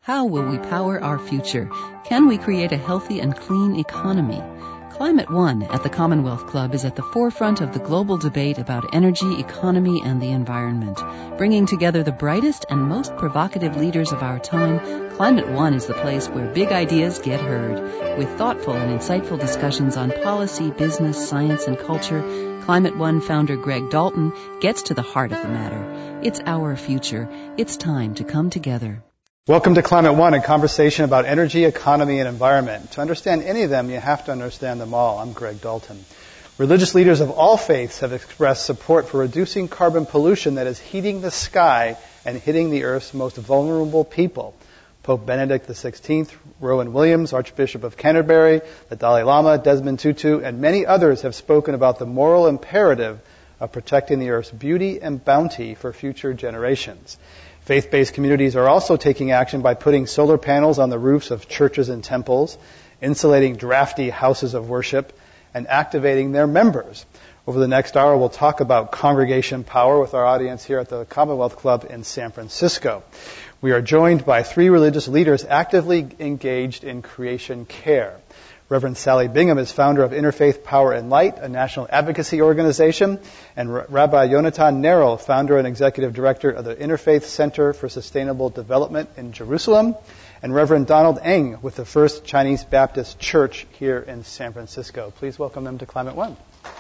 How will we power our future? Can we create a healthy and clean economy? Climate One at the Commonwealth Club is at the forefront of the global debate about energy, economy, and the environment. Bringing together the brightest and most provocative leaders of our time, Climate One is the place where big ideas get heard. With thoughtful and insightful discussions on policy, business, science, and culture, Climate One founder Greg Dalton gets to the heart of the matter. It's our future. It's time to come together. Welcome to Climate One, a conversation about energy, economy, and environment. To understand any of them, you have to understand them all. I'm Greg Dalton. Religious leaders of all faiths have expressed support for reducing carbon pollution that is heating the sky and hitting the Earth's most vulnerable people. Pope Benedict XVI, Rowan Williams, Archbishop of Canterbury, the Dalai Lama, Desmond Tutu, and many others have spoken about the moral imperative of protecting the Earth's beauty and bounty for future generations. Faith-based communities are also taking action by putting solar panels on the roofs of churches and temples, insulating drafty houses of worship, and activating their members. Over the next hour, we'll talk about congregation power with our audience here at the Commonwealth Club in San Francisco. We are joined by three religious leaders actively engaged in creation care. Reverend Sally Bingham is founder of Interfaith Power and Light, a national advocacy organization, and Rabbi Yonatan Nerel, founder and executive director of the Interfaith Center for Sustainable Development in Jerusalem, and Reverend Donald Eng with the First Chinese Baptist Church here in San Francisco. Please welcome them to Climate One.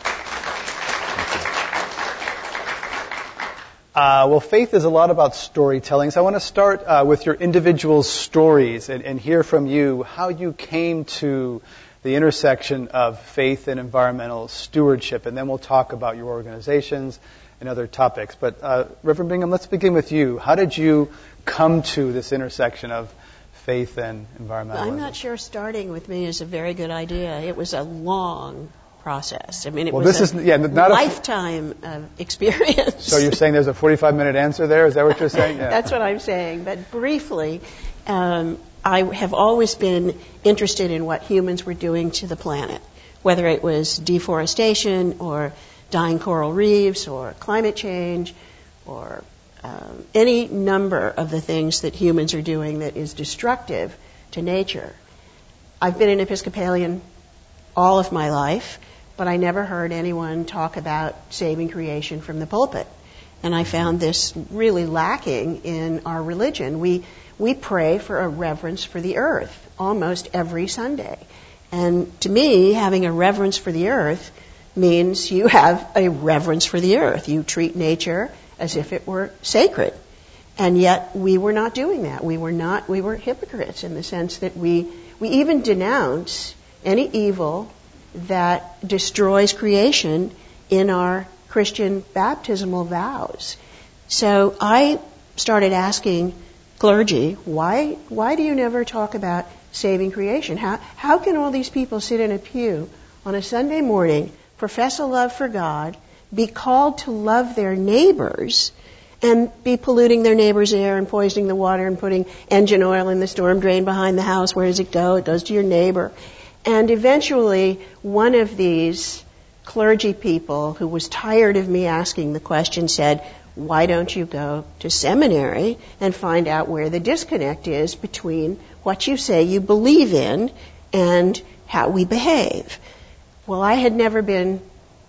Well, faith is a lot about storytelling, so I want to start with your individual stories and hear from you how you came to the intersection of faith and environmental stewardship, and then we'll talk about your organizations and other topics. But Reverend Bingham, let's begin with you. How did you come to this intersection of faith and environmentalism? I'm not sure starting with me is a very good idea. It was a long process. I mean, it was not lifetime experience. So you're saying there's a 45-minute answer there? Is that what you're saying? Yeah. That's what I'm saying. But briefly, I have always been interested in what humans were doing to the planet, whether it was deforestation or dying coral reefs or climate change or any number of the things that humans are doing that is destructive to nature. I've been an Episcopalian all of my life, but I never heard anyone talk about saving creation from the pulpit. And I found this really lacking in our religion. We pray for a reverence for the earth almost every Sunday. And to me, having a reverence for the earth means you have a reverence for the earth. You treat nature as if it were sacred. And yet we were not doing that. We were hypocrites in the sense that we even denounce any evil that destroys creation in our Christian baptismal vows. So I started asking clergy, why do you never talk about saving creation? How can all these people sit in a pew on a Sunday morning, profess a love for God, be called to love their neighbors, and be polluting their neighbor's air and poisoning the water and putting engine oil in the storm drain behind the house? Where does it go? It goes to your neighbor. And eventually, one of these clergy people who was tired of me asking the question said, why don't you go to seminary and find out where the disconnect is between what you say you believe in and how we behave? Well, I had never been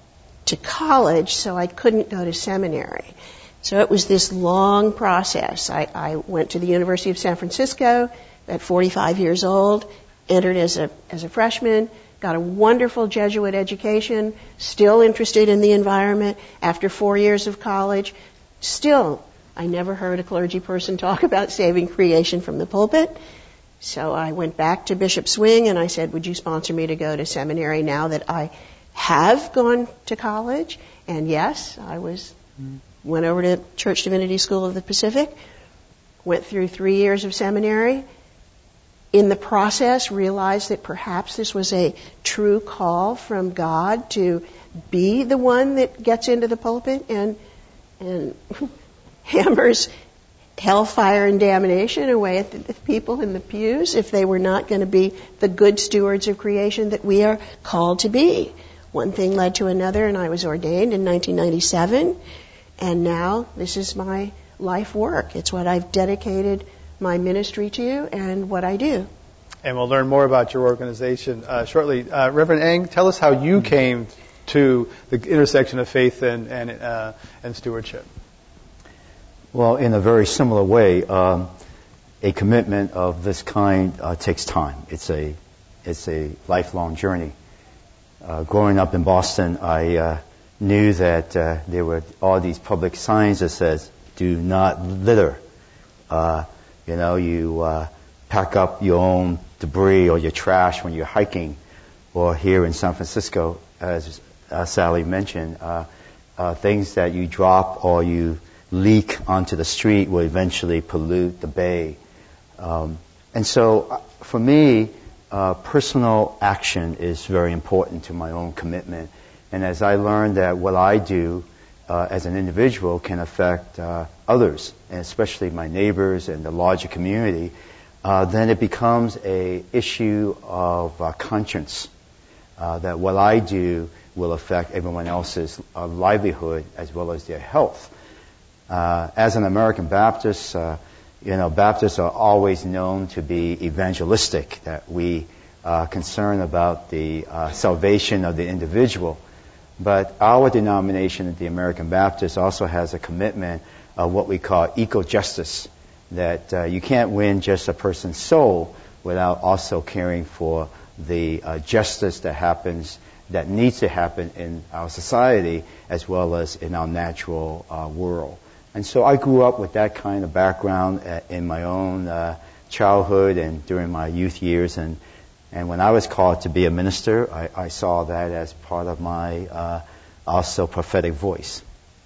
to college, so I couldn't go to seminary. So it was this long process. I went to the University of San Francisco at 45 years old, entered as a freshman, got a wonderful Jesuit education, still interested in the environment. After 4 years of college, still, I never heard a clergy person talk about saving creation from the pulpit. So I went back to Bishop Swing and I said, would you sponsor me to go to seminary now that I have gone to college? And yes, I went over to Church Divinity School of the Pacific, went through 3 years of seminary. In the process, realized that perhaps this was a true call from God to be the one that gets into the pulpit and hammers hellfire and damnation away at the people in the pews if they were not going to be the good stewards of creation that we are called to be. One thing led to another, and I was ordained in 1997, and now this is my life work. It's what I've dedicated my ministry to you and what I do. And we'll learn more about your organization shortly. Reverend Eng, tell us how you came to the intersection of faith and stewardship. Well, in a very similar way, a commitment of this kind takes time. It's a lifelong journey. Growing up in Boston, I knew that there were all these public signs that says, "Do not litter." You pack up your own debris or your trash when you're hiking. Or here in San Francisco, as Sally mentioned, things that you drop or you leak onto the street will eventually pollute the bay. And so for me, personal action is very important to my own commitment. And as I learned that what I do as an individual can affect others, and especially my neighbors and the larger community, then it becomes a issue of conscience, that what I do will affect everyone else's livelihood as well as their health. As an American Baptist, Baptists are always known to be evangelistic, that we are concerned about the salvation of the individual. But our denomination, the American Baptist, also has a commitment of what we call eco-justice, that you can't win just a person's soul without also caring for the justice that needs to happen in our society as well as in our natural world. And so I grew up with that kind of background in my own childhood and during my youth years. And when I was called to be a minister, I saw that as part of my also prophetic voice.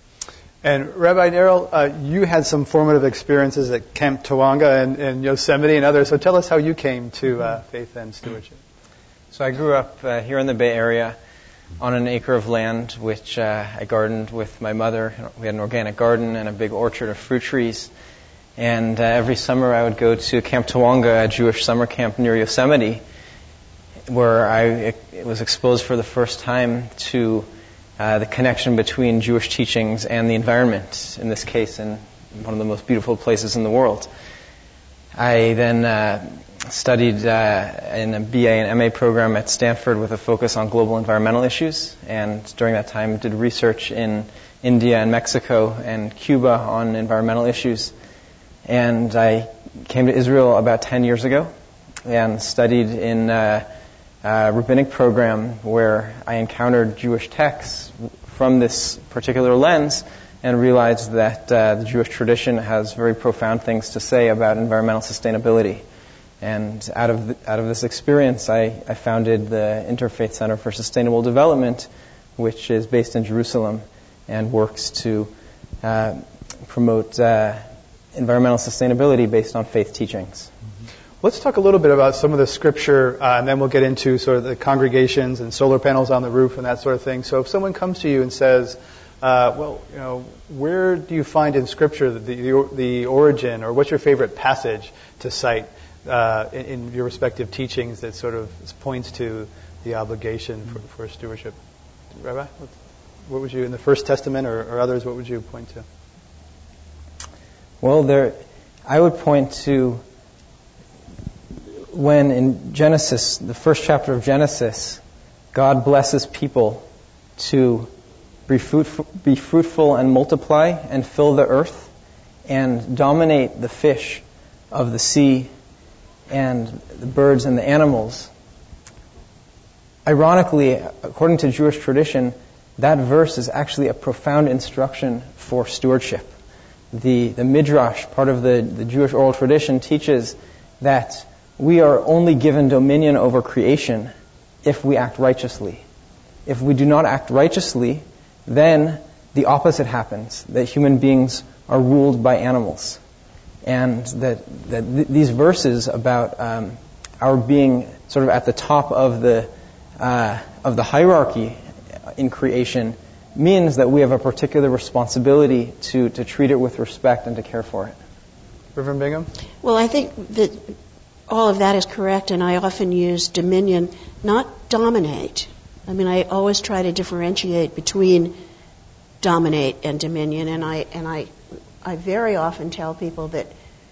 And Rabbi Nerel, you had some formative experiences at Camp Tawonga and Yosemite and others. So tell us how you came to faith and stewardship. So I grew up here in the Bay Area on an acre of land, which I gardened with my mother. We had an organic garden and a big orchard of fruit trees. And every summer I would go to Camp Tawonga, a Jewish summer camp near Yosemite, where I was exposed for the first time to the connection between Jewish teachings and the environment, in this case in one of the most beautiful places in the world. I then studied in a BA and MA program at Stanford with a focus on global environmental issues, and during that time did research in India and Mexico and Cuba on environmental issues. And I came to Israel about 10 years ago and studied in a rabbinic program where I encountered Jewish texts from this particular lens and realized that the Jewish tradition has very profound things to say about environmental sustainability. And out of this experience, I founded the Interfaith Center for Sustainable Development, which is based in Jerusalem and works to promote environmental sustainability based on faith teachings. Let's talk a little bit about some of the scripture, and then we'll get into sort of the congregations and solar panels on the roof and that sort of thing. So if someone comes to you and says, where do you find in scripture the origin, or what's your favorite passage to cite in your respective teachings that sort of points to the obligation for stewardship? Rabbi, what would you, in the First Testament or others, what would you point to? Well, I would point to when in Genesis, the first chapter of Genesis, God blesses people to be fruitful and multiply and fill the earth and dominate the fish of the sea and the birds and the animals. Ironically, according to Jewish tradition, that verse is actually a profound instruction for stewardship. The Midrash, part of the Jewish oral tradition, teaches that we are only given dominion over creation if we act righteously. If we do not act righteously, then the opposite happens, that human beings are ruled by animals. And that these verses about our being sort of at the top of the hierarchy in creation means that we have a particular responsibility to treat it with respect and to care for it. Reverend Bingham? Well, I think that all of that is correct, and I often use dominion, not dominate. I mean, I always try to differentiate between dominate and dominion, and I very often tell people that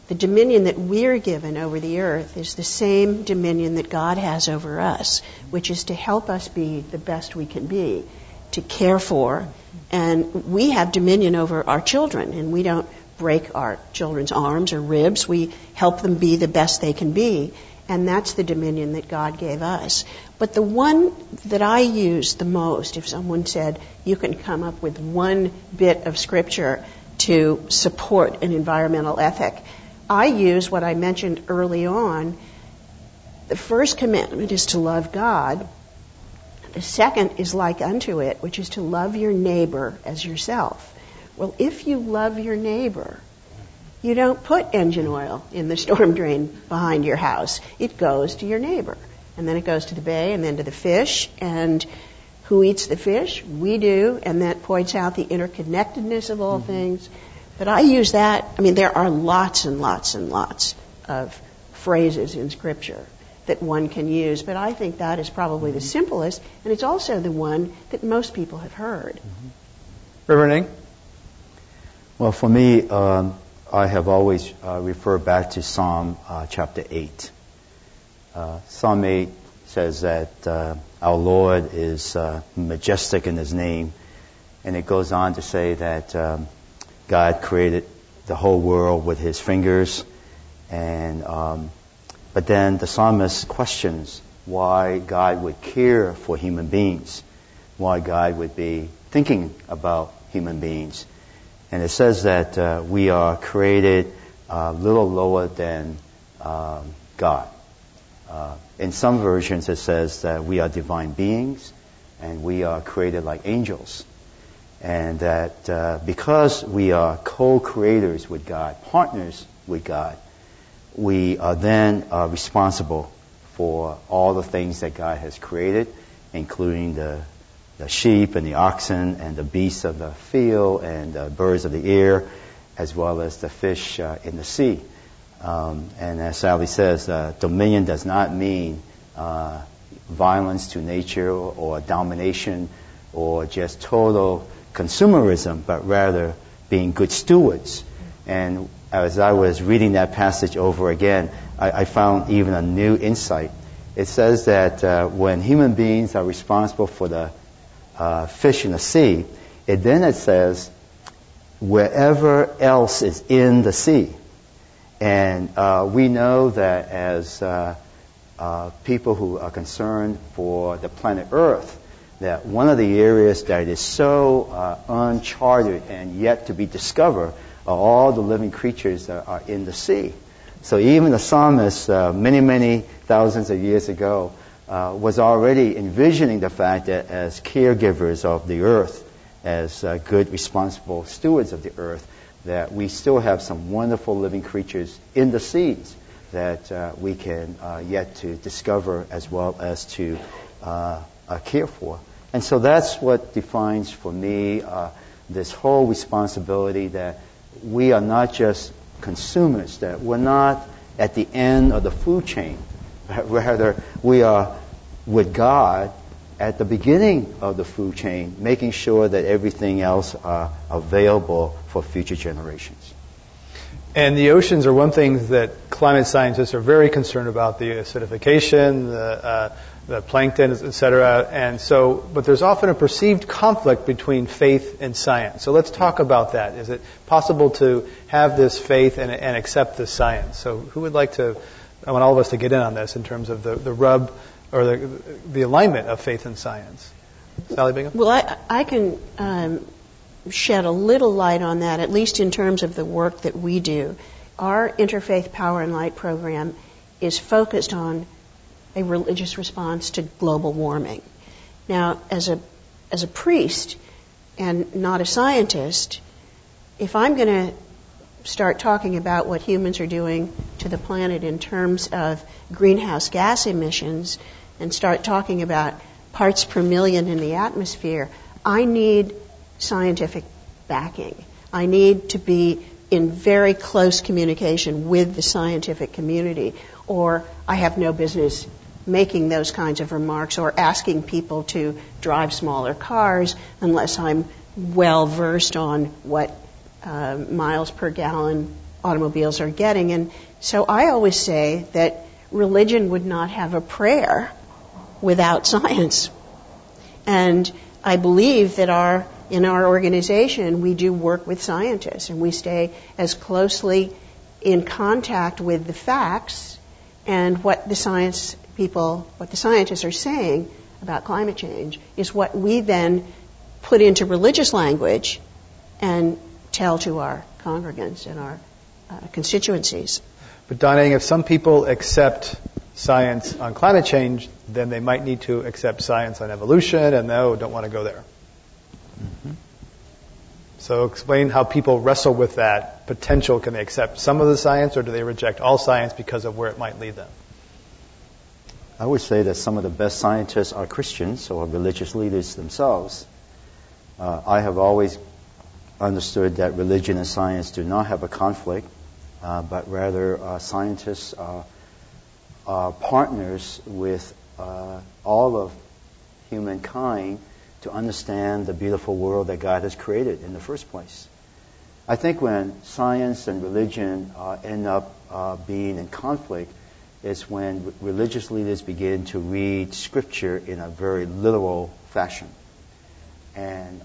the dominion that we're given over the earth is the same dominion that God has over us, which is to help us be the best we can be, to care for. And we have dominion over our children, and we don't break our children's arms or ribs. We help them be the best they can be. And that's the dominion that God gave us. But the one that I use the most, if someone said you can come up with one bit of scripture to support an environmental ethic, I use what I mentioned early on. The first commandment is to love God. The second is like unto it, which is to love your neighbor as yourself. Well, if you love your neighbor, you don't put engine oil in the storm drain behind your house. It goes to your neighbor. And then it goes to the bay and then to the fish. And who eats the fish? We do. And that points out the interconnectedness of all things. But I use that. I mean, there are lots and lots and lots of phrases in Scripture that one can use. But I think that is probably the simplest. And it's also the one that most people have heard. Reverend Ng? Well, for me, I have always referred back to Psalm chapter 8. Psalm 8 says that our Lord is majestic in His name. And it goes on to say that God created the whole world with His fingers. And but then the psalmist questions why God would care for human beings, why God would be thinking about human beings. And it says that we are created a little lower than God. In some versions it says that we are divine beings and we are created like angels. And that because we are co-creators with God, partners with God, we are then responsible for all the things that God has created, including the sheep and the oxen and the beasts of the field and the birds of the air, as well as the fish in the sea. And as Sally says, dominion does not mean violence to nature or domination or just total consumerism, but rather being good stewards. And as I was reading that passage over again, I found even a new insight. It says that when human beings are responsible for the fish in the sea, it says wherever else is in the sea. And we know that as people who are concerned for the planet Earth, that one of the areas that is so uncharted and yet to be discovered are all the living creatures that are in the sea. So even the psalmist, many, many thousands of years ago, was already envisioning the fact that as caregivers of the earth, as good, responsible stewards of the earth, that we still have some wonderful living creatures in the seas that we can yet to discover as well as to care for. And so that's what defines for me this whole responsibility that we are not just consumers, that we're not at the end of the food chain, but rather we are with God at the beginning of the food chain, making sure that everything else are available for future generations. And the oceans are one thing that climate scientists are very concerned about, the acidification, the plankton, et cetera. And so, but there's often a perceived conflict between faith and science. So let's talk about that. Is it possible to have this faith and accept this science? So who would like to, I want all of us to get in on this in terms of the rub or the alignment of faith and science. Sally Bingham? Well, I can shed a little light on that, at least in terms of the work that we do. Our Interfaith Power and Light program is focused on a religious response to global warming. Now, as a priest and not a scientist, if I'm going to start talking about what humans are doing to the planet in terms of greenhouse gas emissions and start talking about parts per million in the atmosphere, I need scientific backing. I need to be in very close communication with the scientific community, or I have no business making those kinds of remarks or asking people to drive smaller cars unless I'm well versed on what miles per gallon automobiles are getting. And so I always say that religion would not have a prayer without science. And I believe that in our organization, we do work with scientists, and we stay as closely in contact with the facts and what the scientists are saying about climate change is what we then put into religious language and tell to our congregants and our constituencies. But Donning, if some people accept science on climate change, then they might need to accept science on evolution, and don't want to go there. Mm-hmm. So explain how people wrestle with that potential. Can they accept some of the science, or do they reject all science because of where it might lead them? I would say that some of the best scientists are Christians or religious leaders themselves. I have always understood that religion and science do not have a conflict, but rather scientists are partners with all of humankind to understand the beautiful world that God has created in the first place. I think when science and religion end up being in conflict is when religious leaders begin to read Scripture in a very literal fashion. And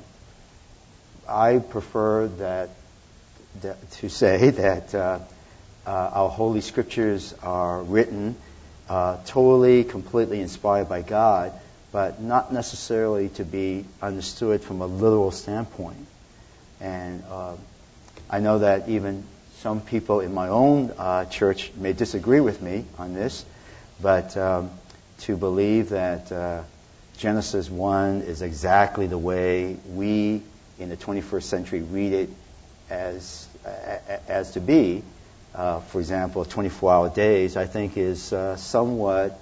I prefer to say that our Holy Scriptures are written totally, completely inspired by God, but not necessarily to be understood from a literal standpoint. And I know that even some people in my own church may disagree with me on this, but to believe that Genesis 1 is exactly the way we in the 21st century read it as to be, for example, 24-hour days, I think is somewhat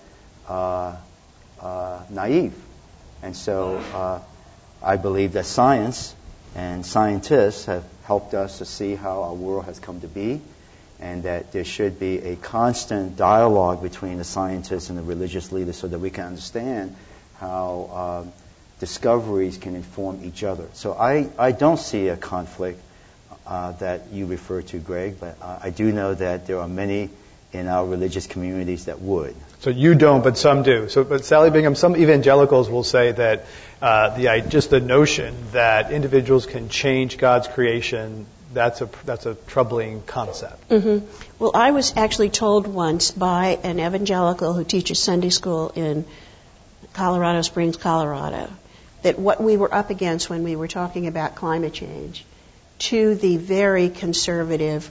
naive. And so I believe that science and scientists have helped us to see how our world has come to be, and that there should be a constant dialogue between the scientists and the religious leaders so that we can understand how discoveries can inform each other. So I don't see a conflict that you refer to, Greg, but I do know that there are many in our religious communities that would. So you don't, but some do. But Sally Bingham, some evangelicals will say that just the notion that individuals can change God's creation, that's a troubling concept. Mm-hmm. Well, I was actually told once by an evangelical who teaches Sunday school in Colorado Springs, Colorado, that what we were up against when we were talking about climate change to the very conservative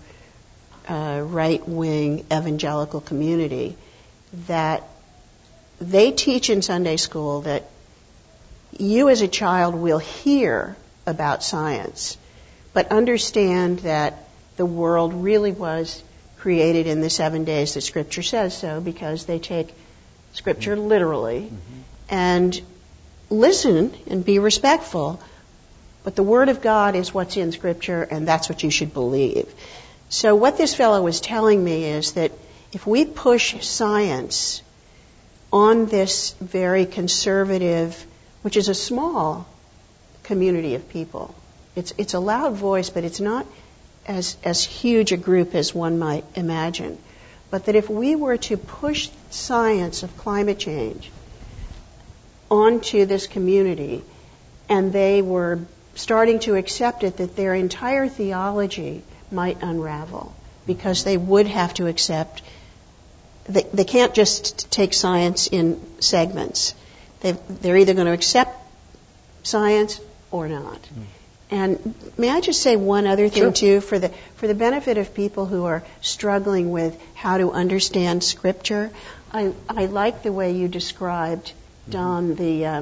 right-wing evangelical community, that they teach in Sunday school that you as a child will hear about science, but understand that the world really was created in the 7 days that Scripture says so, because they take Scripture literally, and listen and be respectful, but the Word of God is what's in Scripture, and that's what you should believe. So what this fellow was telling me is that if we push science on this very conservative, which is a small community of people, it's a loud voice, but it's not as huge a group as one might imagine. But that if we were to push science of climate change onto this community, and they were starting to accept it, that their entire theology might unravel, because they would have to accept, they can't just take science in segments. They're either going to accept science or not. And may I just say one other thing, too, for the benefit of people who are struggling with how to understand Scripture. I like the way you described, Don,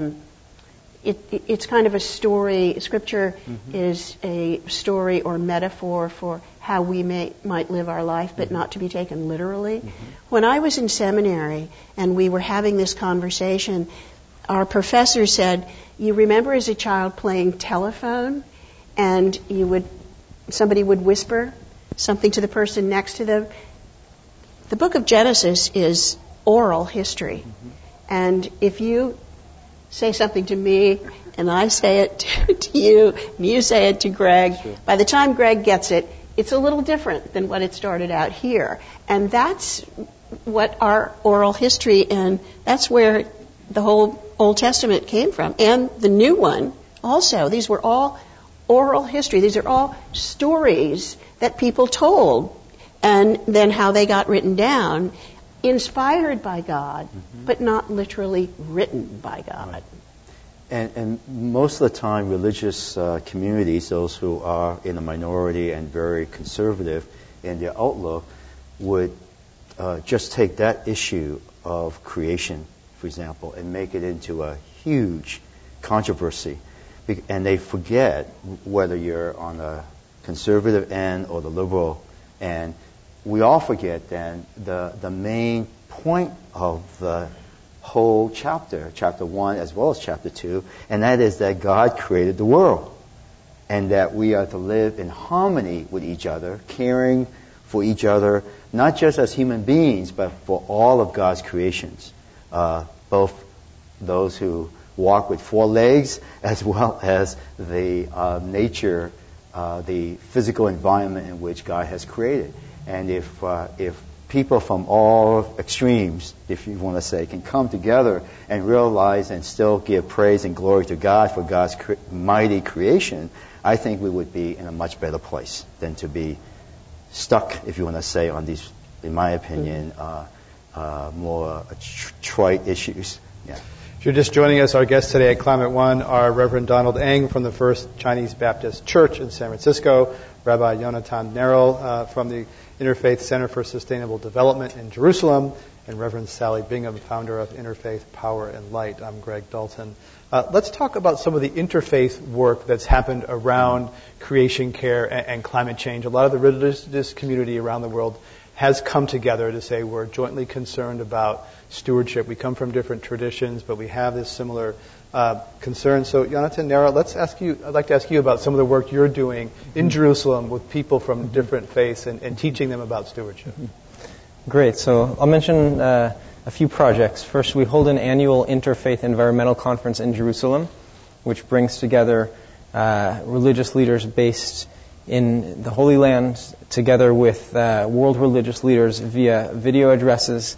it's kind of a story. Scripture is a story or metaphor for how we might live our life, but not to be taken literally. When I was in seminary and we were having this conversation, our professor said, you remember as a child playing telephone, and somebody would whisper something to the person next to them? The book of Genesis is oral history. And if you say something to me, and I say it to you, and you say it to Greg, by the time Greg gets it, it's a little different than what it started out here. And that's what our oral history, and that's where the whole Old Testament came from, and the new one also. These were all oral history. These are all stories that people told, and then how they got written down, inspired by God, but not literally written by God. Right. And most of the time, religious communities, those who are in a minority and very conservative in their outlook, would just take that issue of creation, for example, and make it into a huge controversy. And they forget whether you're on the conservative end or the liberal end. We all forget then the main point of the whole chapter 1 as well as chapter 2, and that is that God created the world and that we are to live in harmony with each other, caring for each other, not just as human beings, but for all of God's creations, both those who walk with 4 legs as well as the nature, the physical environment in which God has created. And if people from all extremes, if you want to say, can come together and realize and still give praise and glory to God for God's mighty creation, I think we would be in a much better place than to be stuck, if you want to say, on these, in my opinion, more trite issues. Yeah. If you're just joining us, our guests today at Climate One are Reverend Donald Eng from the First Chinese Baptist Church in San Francisco, Rabbi Yonatan Nerl from the Interfaith Center for Sustainable Development in Jerusalem, and Reverend Sally Bingham, founder of Interfaith Power and Light. I'm Greg Dalton. Let's talk about some of the interfaith work that's happened around creation care and climate change. A lot of the religious community around the world has come together to say we're jointly concerned about stewardship. We come from different traditions, but we have this similar concern. So, Yonatan Nerl, I'd like to ask you about some of the work you're doing in Jerusalem with people from different faiths and teaching them about stewardship. Great. So I'll mention a few projects. First, we hold an annual Interfaith Environmental Conference in Jerusalem, which brings together religious leaders based in the Holy Land together with world religious leaders via video addresses,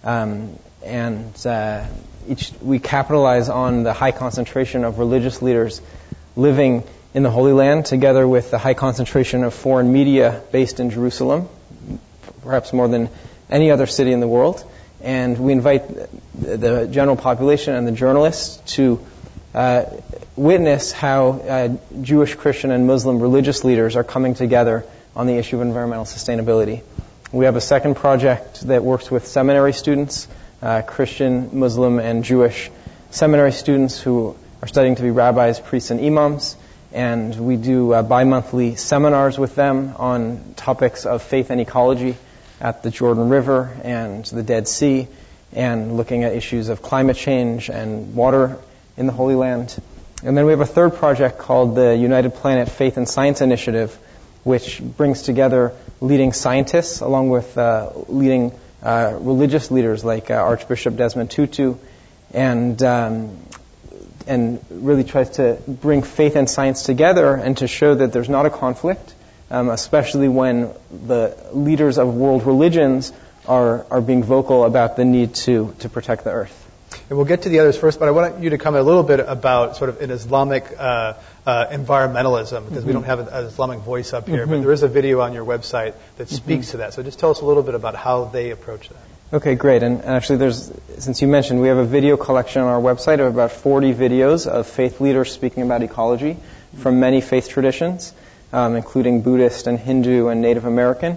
we capitalize on the high concentration of religious leaders living in the Holy Land together with the high concentration of foreign media based in Jerusalem, perhaps more than any other city in the world. And we invite the general population and the journalists to witness how Jewish, Christian, and Muslim religious leaders are coming together on the issue of environmental sustainability. We have a second project that works with seminary students, Christian, Muslim, and Jewish seminary students who are studying to be rabbis, priests, and imams. And we do bi-monthly seminars with them on topics of faith and ecology at the Jordan River and the Dead Sea, and looking at issues of climate change and water in the Holy Land. And then we have a third project called the United Planet Faith and Science Initiative, which brings together leading scientists along with leading religious leaders like Archbishop Desmond Tutu, and really tries to bring faith and science together and to show that there's not a conflict, especially when the leaders of world religions are being vocal about the need to protect the earth. And we'll get to the others first, but I want you to comment a little bit about sort of an Islamic environmentalism, because we don't have an Islamic voice up here, but there is a video on your website that speaks to that. So just tell us a little bit about how they approach that. Okay, great. And actually, since you mentioned, we have a video collection on our website of about 40 videos of faith leaders speaking about ecology from many faith traditions, including Buddhist and Hindu and Native American.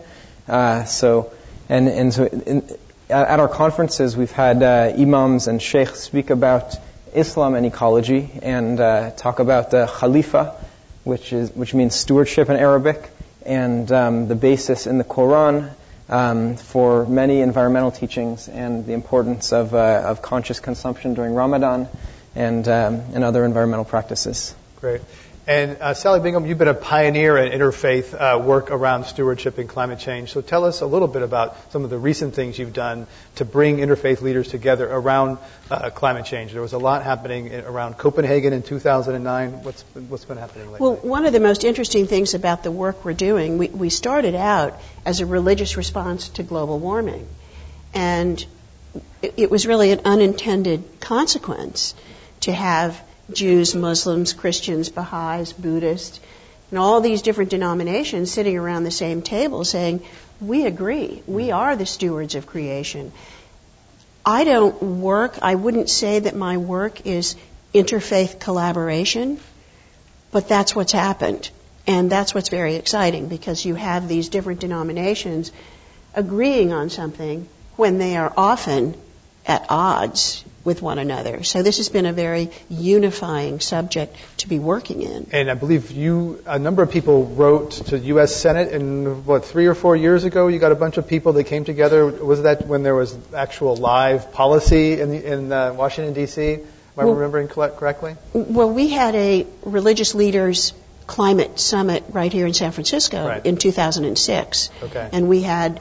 At our conferences, we've had imams and sheikhs speak about Islam and ecology and talk about the Khalifa, which means stewardship in Arabic, and the basis in the Quran for many environmental teachings and the importance of conscious consumption during Ramadan and other environmental practices. Great. And Sally Bingham, you've been a pioneer in interfaith work around stewardship and climate change. So tell us a little bit about some of the recent things you've done to bring interfaith leaders together around climate change. There was a lot happening around Copenhagen in 2009. What's been happening lately? Well, one of the most interesting things about the work we're doing, we started out as a religious response to global warming. And it was really an unintended consequence to have Jews, Muslims, Christians, Baha'is, Buddhists, and all these different denominations sitting around the same table saying, we agree, we are the stewards of creation. I wouldn't say that my work is interfaith collaboration, but that's what's happened. And that's what's very exciting, because you have these different denominations agreeing on something when they are often at odds with one another. So this has been a very unifying subject to be working in. And I believe a number of people wrote to the U.S. Senate in, 3 or 4 years ago? You got a bunch of people that came together. Was that when there was actual live policy in Washington, D.C.? Am I remembering correctly? Well, we had a religious leaders climate summit right here in San Francisco in 2006. Okay. And we had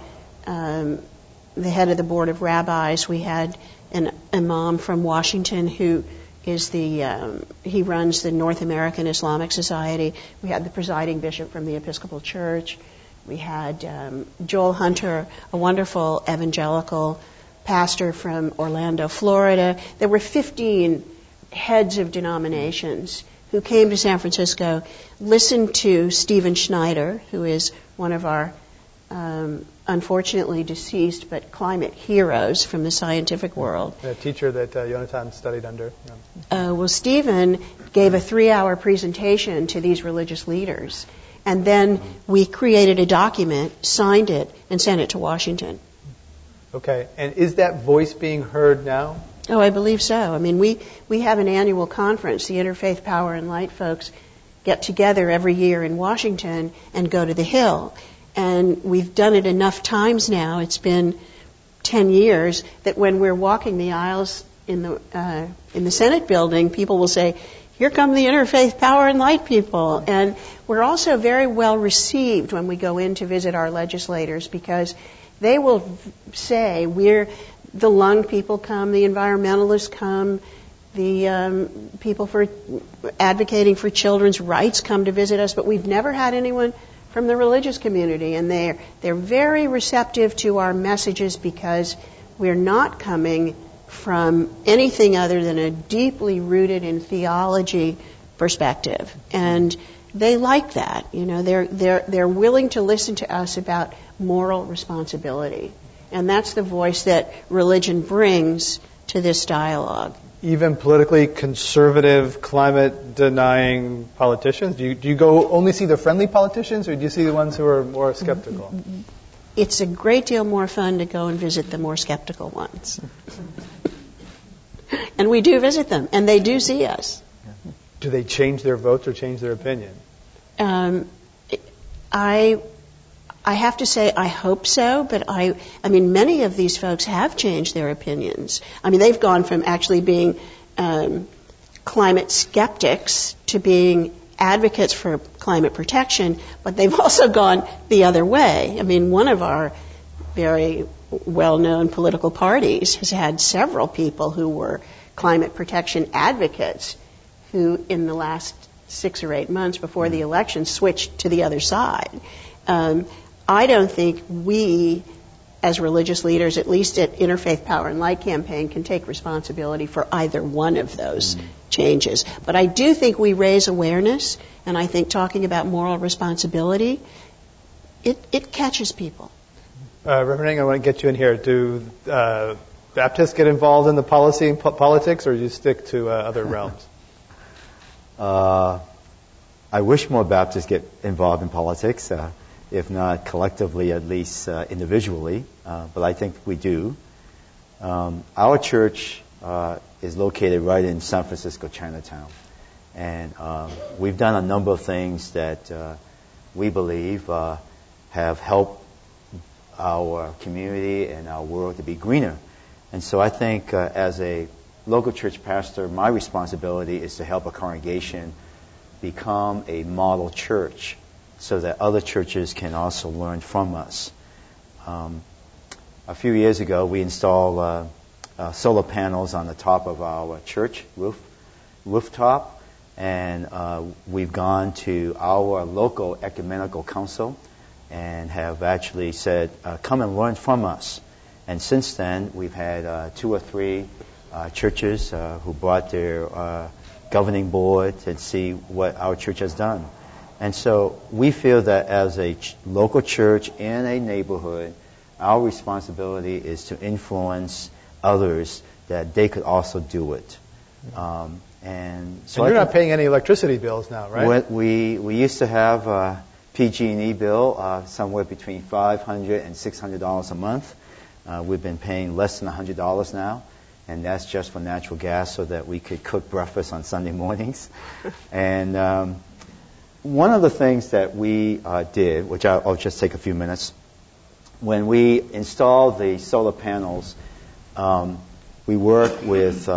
the head of the board of rabbis. We had an imam from Washington who is he runs the North American Islamic Society. We had the presiding bishop from the Episcopal Church. We had Joel Hunter, a wonderful evangelical pastor from Orlando, Florida. There were 15 heads of denominations who came to San Francisco, listened to Stephen Schneider, who is one of our unfortunately deceased, but climate heroes from the scientific world. A teacher that Yonatan studied under. Well, Stephen gave a 3-hour presentation to these religious leaders, and then we created a document, signed it, and sent it to Washington. Okay, and is that voice being heard now? Oh, I believe so. I mean, we have an annual conference. The Interfaith Power and Light folks get together every year in Washington and go to the Hill. And we've done it enough times now, it's been 10 years, that when we're walking the aisles in the Senate building, people will say, here come the Interfaith Power and Light people. And we're also very well received when we go in to visit our legislators, because they will say, the lung people come, the environmentalists come, the people for advocating for children's rights come to visit us, but we've never had anyone from the religious community, and they're very receptive to our messages, because we're not coming from anything other than a deeply rooted in theology perspective, and they like that. You know, they're willing to listen to us about moral responsibility, and that's the voice that religion brings to this dialogue. Even politically conservative, climate-denying politicians? Do you go only see the friendly politicians, or do you see the ones who are more skeptical? It's a great deal more fun to go and visit the more skeptical ones. And we do visit them, and they do see us. Do they change their votes or change their opinion? I have to say I hope so, but I mean, many of these folks have changed their opinions. I mean, they've gone from actually being climate skeptics to being advocates for climate protection, but they've also gone the other way. I mean, one of our very well-known political parties has had several people who were climate protection advocates who, in the last 6 or 8 months before the election, switched to the other side. I don't think we, as religious leaders, at least at Interfaith Power and Light Campaign, can take responsibility for either one of those changes. But I do think we raise awareness, and I think talking about moral responsibility, it catches people. Reverend Ng, I want to get you in here. Do Baptists get involved in the policy and politics, or do you stick to other realms? I wish more Baptists get involved in politics. If not collectively, at least individually, but I think we do. Our church is located right in San Francisco, Chinatown, and we've done a number of things that we believe have helped our community and our world to be greener. And so I think as a local church pastor, my responsibility is to help a congregation become a model church so that other churches can also learn from us. A few years ago, we installed solar panels on the top of our church rooftop, and we've gone to our local ecumenical council and have actually said, come and learn from us. And since then, we've had 2 or 3 churches who brought their governing board to see what our church has done. And so we feel that as a local church in a neighborhood, our responsibility is to influence others that they could also do it. And so you're not paying any electricity bills now, right? We used to have a PG&E bill somewhere between $500 and $600 a month. We've been paying less than $100 now, and that's just for natural gas so that we could cook breakfast on Sunday mornings. And one of the things that we did, which I'll just take a few minutes, when we installed the solar panels, we worked with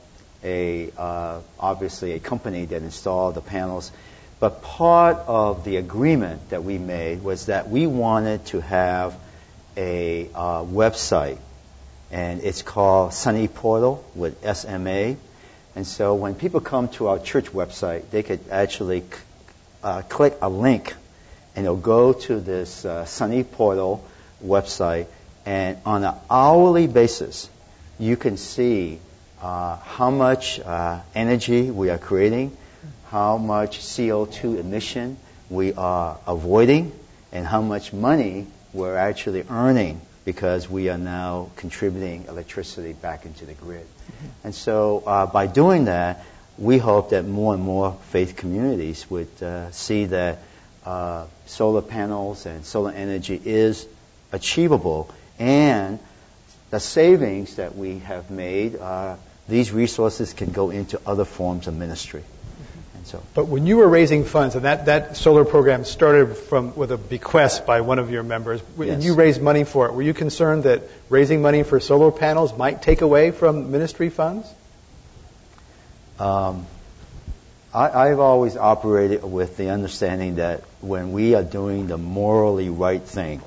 obviously a company that installed the panels. But part of the agreement that we made was that we wanted to have a website, and it's called Sunny Portal with SMA. And so when people come to our church website, they could actually click a link, and they'll go to this Sunny Portal website, and on an hourly basis, you can see how much energy we are creating, how much CO2 emission we are avoiding, and how much money we're actually earning because we are now contributing electricity back into the grid. Mm-hmm. And so by doing that, we hope that more and more faith communities would see that solar panels and solar energy is achievable, and the savings that we have made, these resources can go into other forms of ministry. And so, but when you were raising funds, and that solar program started with a bequest by one of your members, yes. And you raised money for it, were you concerned that raising money for solar panels might take away from ministry funds? I've always operated with the understanding that when we are doing the morally right thing,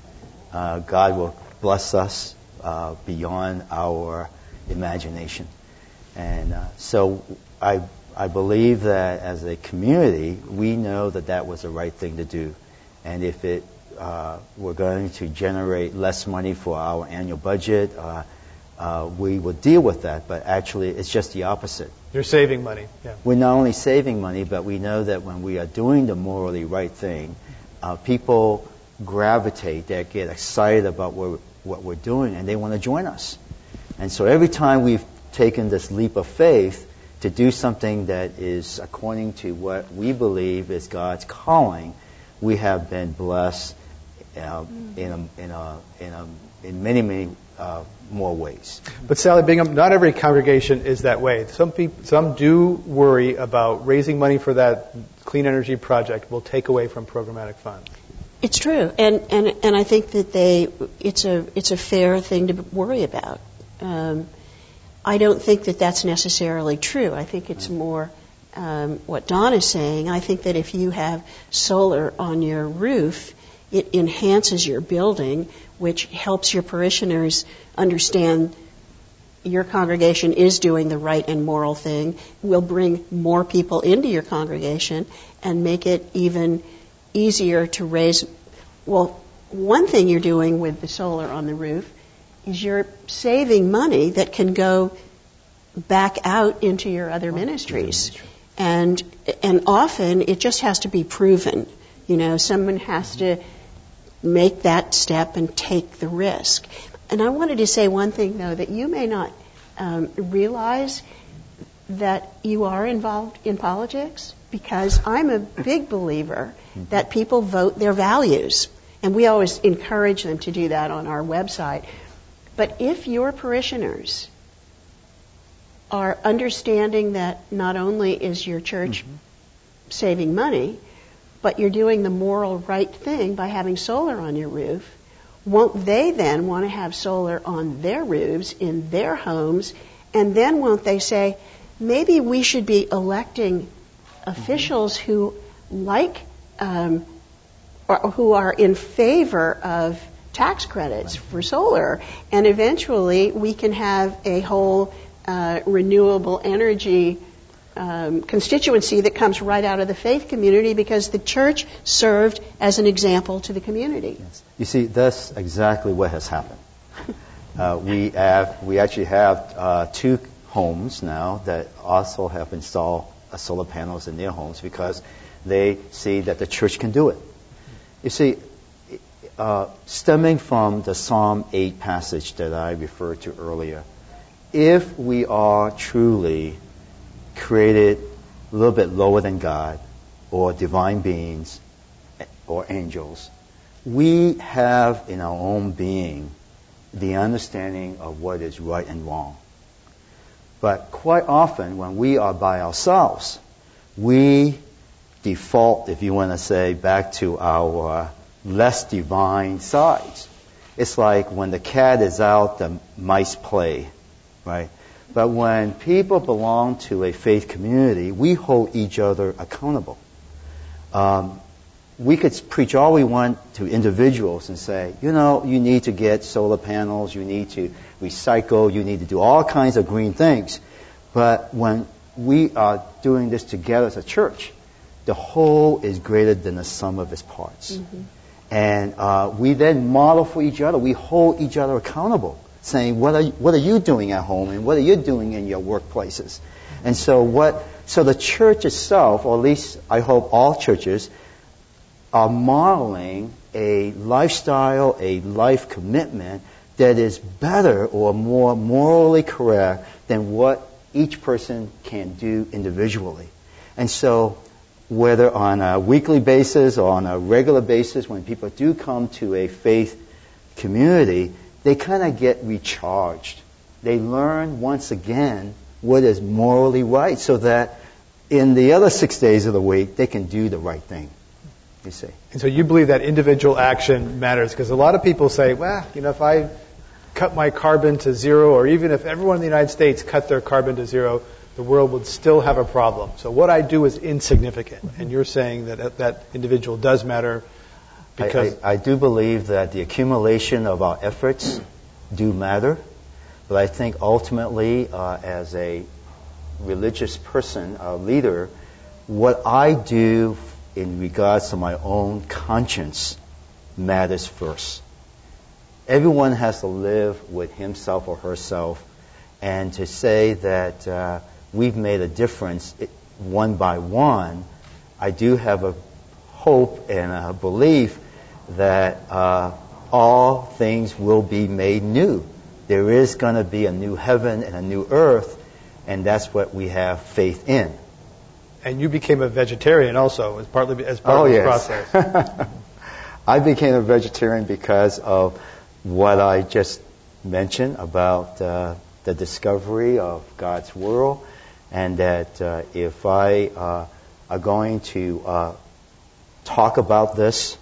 God will bless us beyond our imagination. And so I believe that as a community, we know that that was the right thing to do. And if we're going to generate less money for our annual budget, we will deal with that. But actually, it's just the opposite. You're saving money. Yeah. We're not only saving money, but we know that when we are doing the morally right thing, people gravitate, they get excited about what we're doing, and they want to join us. And so every time we've taken this leap of faith to do something that is according to what we believe is God's calling, we have been blessed in many, many more ways. But Sally Bingham, not every congregation is that way. Some do worry about raising money for that clean energy project will take away from programmatic funds. It's true, and I think that it's a fair thing to worry about. I don't think that that's necessarily true. I think it's more what Don is saying. I think that if you have solar on your roof, it enhances your building, which helps your parishioners understand your congregation is doing the right and moral thing, will bring more people into your congregation, and make it even easier to raise. Well, one thing you're doing with the solar on the roof is you're saving money that can go back out into your other ministries. And often it just has to be proven. You know, someone has to make that step and take the risk. And I wanted to say one thing, though, that you may not realize that you are involved in politics, because I'm a big believer that people vote their values. And we always encourage them to do that on our website. But if your parishioners are understanding that not only is your church saving money, but you're doing the moral right thing by having solar on your roof, won't they then want to have solar on their roofs in their homes? And then won't they say, maybe we should be electing officials who or who are in favor of tax credits for solar, and eventually we can have a whole renewable energy constituency that comes right out of the faith community because the church served as an example to the community. Yes. You see, that's exactly what has happened. We actually have 2 homes now that also have installed solar panels in their homes because they see that the church can do it. You see, stemming from the Psalm 8 passage that I referred to earlier, if we are truly created a little bit lower than God or divine beings or angels, we have in our own being the understanding of what is right and wrong. But quite often when we are by ourselves, we default, if you want to say, back to our less divine sides. It's like when the cat is out, the mice play, right? But when people belong to a faith community, we hold each other accountable. We could preach all we want to individuals and say, you need to get solar panels, you need to recycle, you need to do all kinds of green things. But when we are doing this together as a church, the whole is greater than the sum of its parts. Mm-hmm. And we then model for each other. We hold each other accountable, saying, what are you doing at home and what are you doing in your workplaces? And so the church itself, or at least I hope all churches, are modeling a lifestyle, a life commitment that is better or more morally correct than what each person can do individually. And so whether on a weekly basis or on a regular basis, when people do come to a faith community, they kind of get recharged. They learn once again what is morally right so that in the other 6 days of the week, they can do the right thing. You see. And so you believe that individual action matters because a lot of people say, well, if I cut my carbon to zero, or even if everyone in the United States cut their carbon to zero, the world would still have a problem. So what I do is insignificant. And you're saying that individual does matter because... I do believe that the accumulation of our efforts do matter. But I think ultimately, as a religious person, a leader, what I do in regards to my own conscience matters first. Everyone has to live with himself or herself, and to say that we've made a difference one by one, I do have a hope and a belief that all things will be made new. There is going to be a new heaven and a new earth, and that's what we have faith in. And you became a vegetarian also as part of this process. I became a vegetarian because of what I just mentioned about the discovery of God's world, and that if I are going to talk about this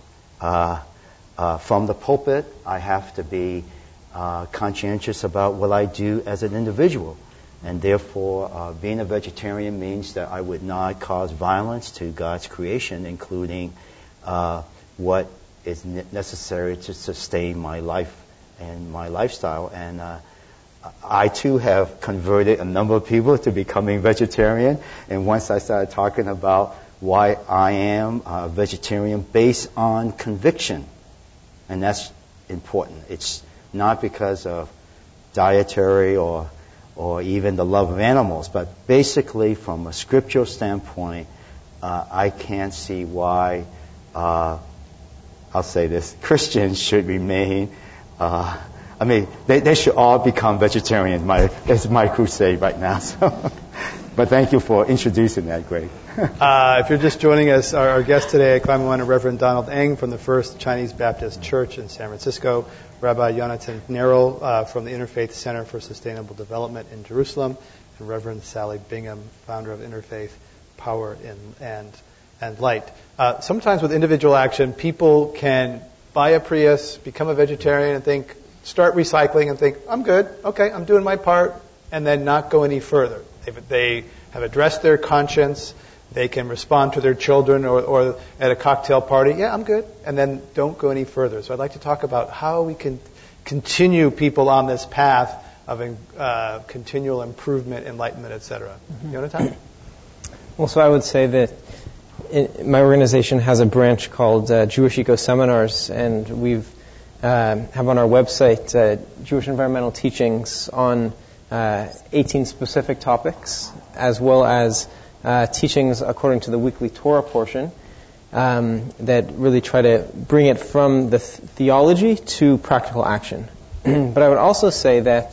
from the pulpit, I have to be conscientious about what I do as an individual. And therefore, being a vegetarian means that I would not cause violence to God's creation, including what is necessary to sustain my life and my lifestyle. And I, too, have converted a number of people to becoming vegetarian. And once I started talking about why I am a vegetarian based on conviction, and that's important. It's not because of dietary or even the love of animals, but basically from a scriptural standpoint, I can't see why, I'll say this, Christians should remain, they should all become vegetarians. That's my crusade right now. So. But thank you for introducing that, Greg. If you're just joining us, our guest today at Climate One is Reverend Donald Eng from the First Chinese Baptist Church in San Francisco, Rabbi Jonathan Nerl from the Interfaith Center for Sustainable Development in Jerusalem, and Reverend Sally Bingham, founder of Interfaith Power and Light. Sometimes with individual action, people can buy a Prius, become a vegetarian, and start recycling and think, I'm good, okay, I'm doing my part, and then not go any further. They have addressed their conscience, They can respond to their children or at a cocktail party, yeah, I'm good, and then don't go any further. So I'd like to talk about how we can continue people on this path of continual improvement, enlightenment, etc. Yonatan? Well, so I would say that my organization has a branch called Jewish Eco Seminars, and we've have on our website Jewish environmental teachings on 18 specific topics, as well as teachings according to the weekly Torah portion that really try to bring it from the theology to practical action. But I would also say that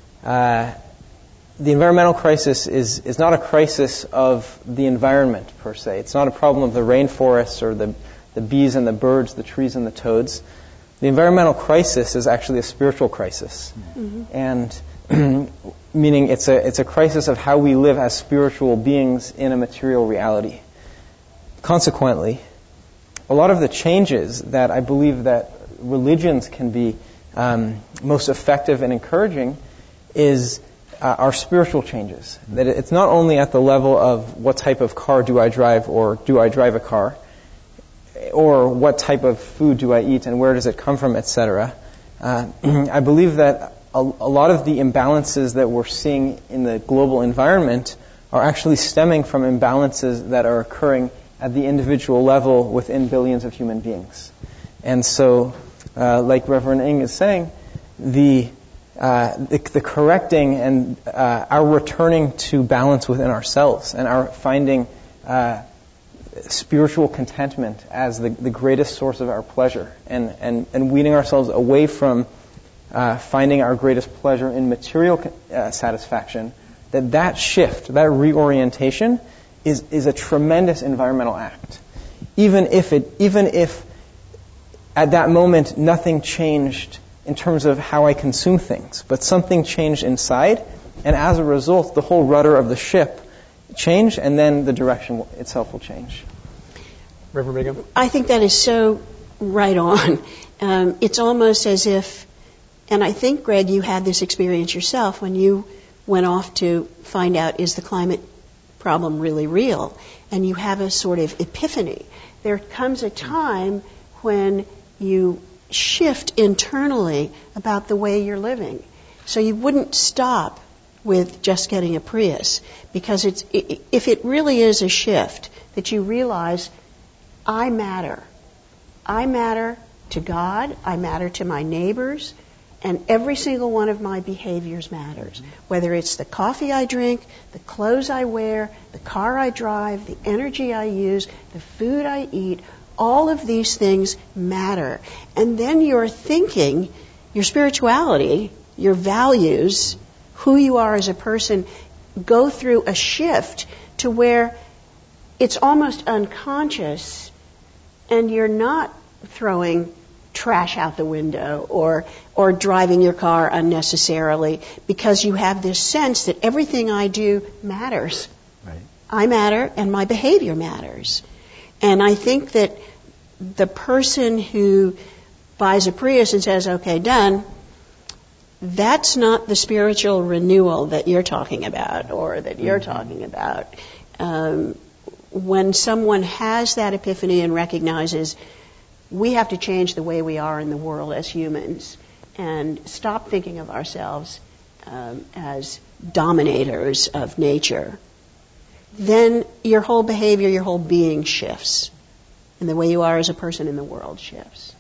the environmental crisis is not a crisis of the environment per se. It's not a problem of the rainforests or the bees and the birds, the trees and the toads. The environmental crisis is actually a spiritual crisis, and meaning it's a crisis of how we live as spiritual beings in a material reality. Consequently, a lot of the changes that I believe that religions can be most effective and encouraging are spiritual changes. That it's not only at the level of what type of car do I drive, or do I drive a car, or what type of food do I eat and where does it come from, etc. I believe that a lot of the imbalances that we're seeing in the global environment are actually stemming from imbalances that are occurring at the individual level within billions of human beings. And so, like Reverend Ng is saying, the correcting and our returning to balance within ourselves and our finding spiritual contentment as the greatest source of our pleasure, and weaning ourselves away from finding our greatest pleasure in material satisfaction, that shift, that reorientation is a tremendous environmental act. Even if at that moment nothing changed in terms of how I consume things, but something changed inside, and as a result the whole rudder of the ship change, and then the direction itself will change. Reverend Brigham? I think that is so right on. It's almost as if, and I think, Greg, you had this experience yourself when you went off to find out, is the climate problem really real? And you have a sort of epiphany. There comes a time when you shift internally about the way you're living. So you wouldn't stop with just getting a Prius, because if it really is a shift that you realize, I matter. I matter to God, I matter to my neighbors, and every single one of my behaviors matters. Whether it's the coffee I drink, the clothes I wear, the car I drive, the energy I use, the food I eat, all of these things matter. And then your thinking, your spirituality, your values, who you are as a person, go through a shift to where it's almost unconscious, and you're not throwing trash out the window or driving your car unnecessarily, because you have this sense that everything I do matters. Right. I matter, and my behavior matters. And I think that the person who buys a Prius and says, okay, done, that's not the spiritual renewal that you're talking about, or that you're talking about. When someone has that epiphany and recognizes we have to change the way we are in the world as humans and stop thinking of ourselves as dominators of nature, then your whole behavior, your whole being shifts. And the way you are as a person in the world shifts.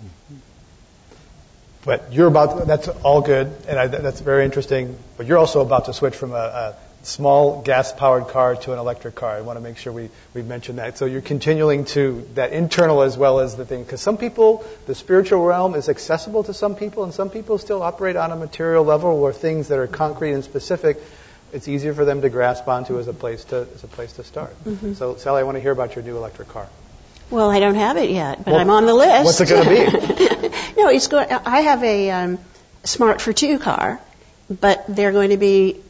But that's all good, and that's very interesting, but you're also about to switch from a small gas-powered car to an electric car. I want to make sure we mention that. So you're continuing to that internal as well as the thing, because some people, the spiritual realm is accessible to some people, and some people still operate on a material level where things that are concrete and specific, it's easier for them to grasp onto as a place to start. Mm-hmm. So Sally, I want to hear about your new electric car. Well, I don't have it yet, but I'm on the list. What's it going to be? No, it's going. I have a Smart for Two car, but they're going to be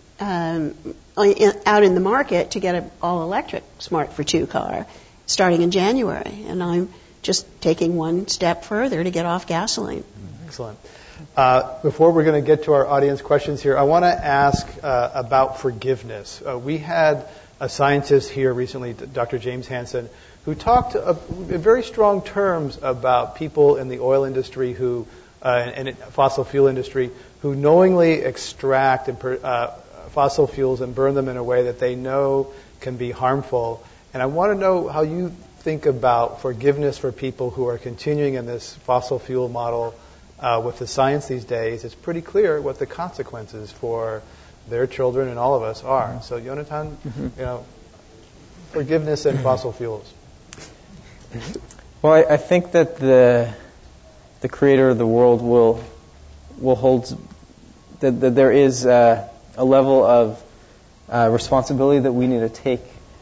out in the market to get an all-electric Smart for Two car starting in January, and I'm just taking one step further to get off gasoline. Excellent. Before we're going to get to our audience questions here, I want to ask about forgiveness. We had a scientist here recently, Dr. James Hansen, who talked in very strong terms about people in the oil industry who, and fossil fuel industry, who knowingly extract fossil fuels and burn them in a way that they know can be harmful. And I want to know how you think about forgiveness for people who are continuing in this fossil fuel model with the science these days. It's pretty clear what the consequences for their children and all of us are. Mm-hmm. So, Yonatan, forgiveness and fossil fuels. Well, I think that the Creator of the world will hold that there is a level of responsibility that we need to take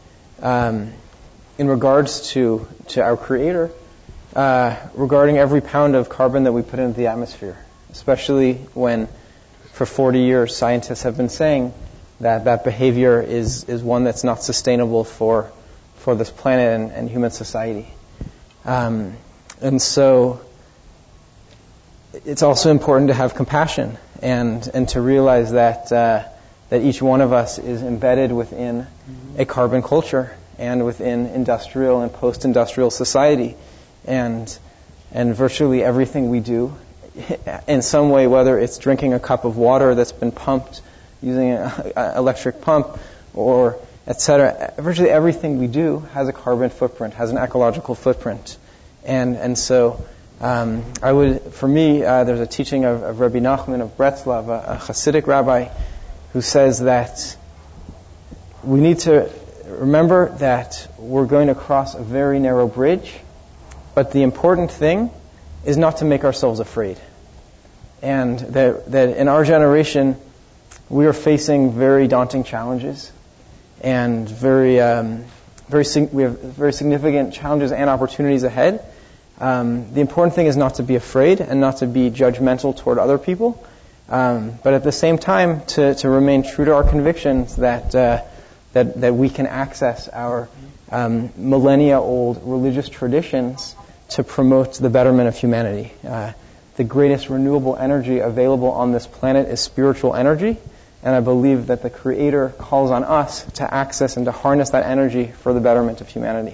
in regards to our Creator regarding every pound of carbon that we put into the atmosphere, especially when for 40 years scientists have been saying that behavior is one that's not sustainable for this planet and human society. And so it's also important to have compassion and to realize that each one of us is embedded within a carbon culture and within industrial and post-industrial society. And virtually everything we do, in some way, whether it's drinking a cup of water that's been pumped using an electric pump or etc., virtually everything we do has a carbon footprint, has an ecological footprint. And so I would, for me, there's a teaching of Rabbi Nachman of Breslov, a Hasidic rabbi, who says that we need to remember that we're going to cross a very narrow bridge, but the important thing is not to make ourselves afraid. And that in our generation, we are facing very daunting challenges, and we have very significant challenges and opportunities ahead. The important thing is not to be afraid and not to be judgmental toward other people, but at the same time to remain true to our convictions that we can access our millennia-old religious traditions to promote the betterment of humanity. The greatest renewable energy available on this planet is spiritual energy, and I believe that the Creator calls on us to access and to harness that energy for the betterment of humanity.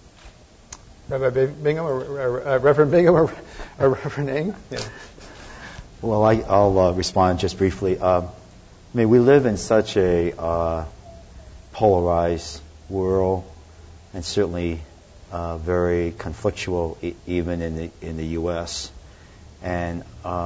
Rabbi Bingham, or Reverend Bingham, or Reverend Ng? Yeah. Well, I'll respond just briefly. We live in such a polarized world, and certainly very conflictual, even in the U.S. And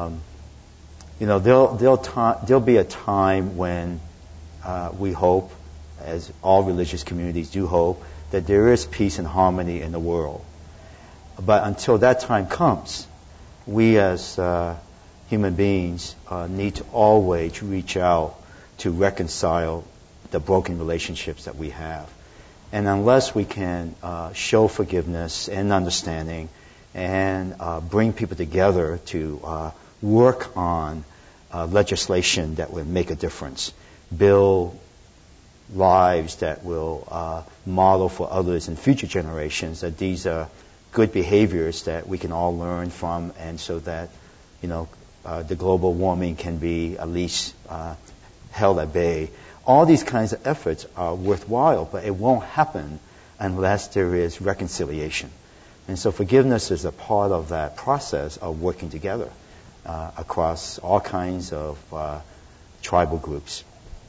there'll be a time when we hope, as all religious communities do hope, that there is peace and harmony in the world. But until that time comes, we as human beings need to always reach out to reconcile the broken relationships that we have. And unless we can show forgiveness and understanding and bring people together to work on legislation that will make a difference, build lives that will model for others and future generations that these are good behaviors that we can all learn from, and so that the global warming can be at least held at bay. All these kinds of efforts are worthwhile, but it won't happen unless there is reconciliation. And so forgiveness is a part of that process of working together across all kinds of tribal groups.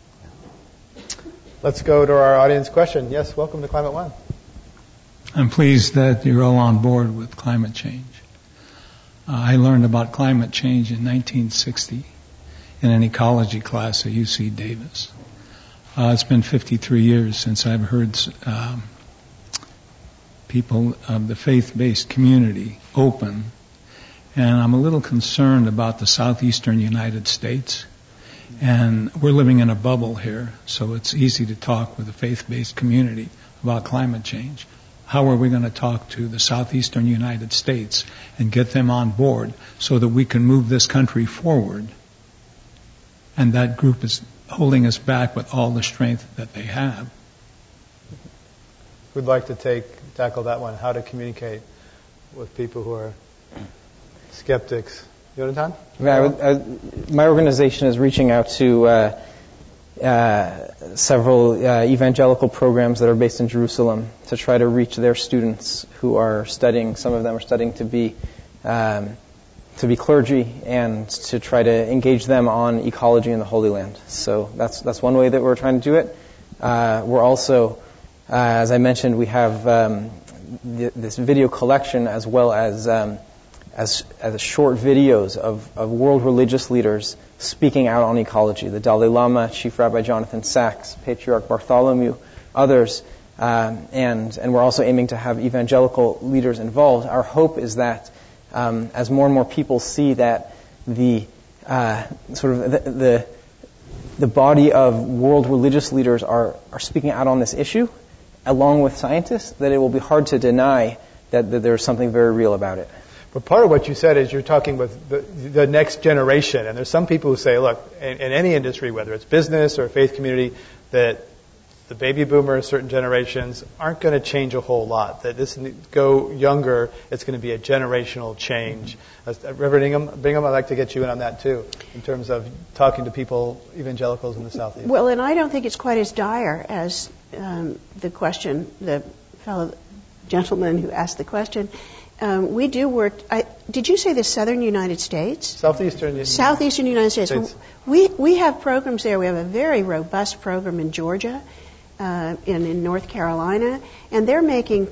Let's go to our audience question. Yes, welcome to Climate One. I'm pleased that you're all on board with climate change. I learned about climate change in 1960 in an ecology class at UC Davis. It's been 53 years since I've heard people of the faith-based community open, and I'm a little concerned about the southeastern United States. And we're living in a bubble here, so it's easy to talk with the faith-based community about climate change. How are we going to talk to the southeastern United States and get them on board so that we can move this country forward? And that group is holding us back with all the strength that they have. Who'd like to tackle that one? How to communicate with people who are skeptics? Jonathan? My organization is reaching out to several evangelical programs that are based in Jerusalem to try to reach their students who are studying. Some of them are studying to be clergy, and to try to engage them on ecology in the Holy Land. So that's one way that we're trying to do it. We're also, as I mentioned, we have this video collection as well as short videos of world religious leaders speaking out on ecology. The Dalai Lama, Chief Rabbi Jonathan Sacks, Patriarch Bartholomew, others, and we're also aiming to have evangelical leaders involved. Our hope is that as more and more people see that the body of world religious leaders are speaking out on this issue, along with scientists, that it will be hard to deny that there's something very real about it. But part of what you said is you're talking with the next generation. And there's some people who say, look, in any industry, whether it's business or faith community, that the baby boomers, certain generations, aren't going to change a whole lot. That this go younger, it's going to be a generational change. Reverend Bingham, I'd like to get you in on that too, in terms of talking to people, evangelicals in the Southeast. Well, and I don't think it's quite as dire as the question, the fellow gentleman who asked the question. We do work. Did you say the southern United States? Southeastern United States. We have programs there. We have a very robust program in Georgia, in North Carolina, and they're making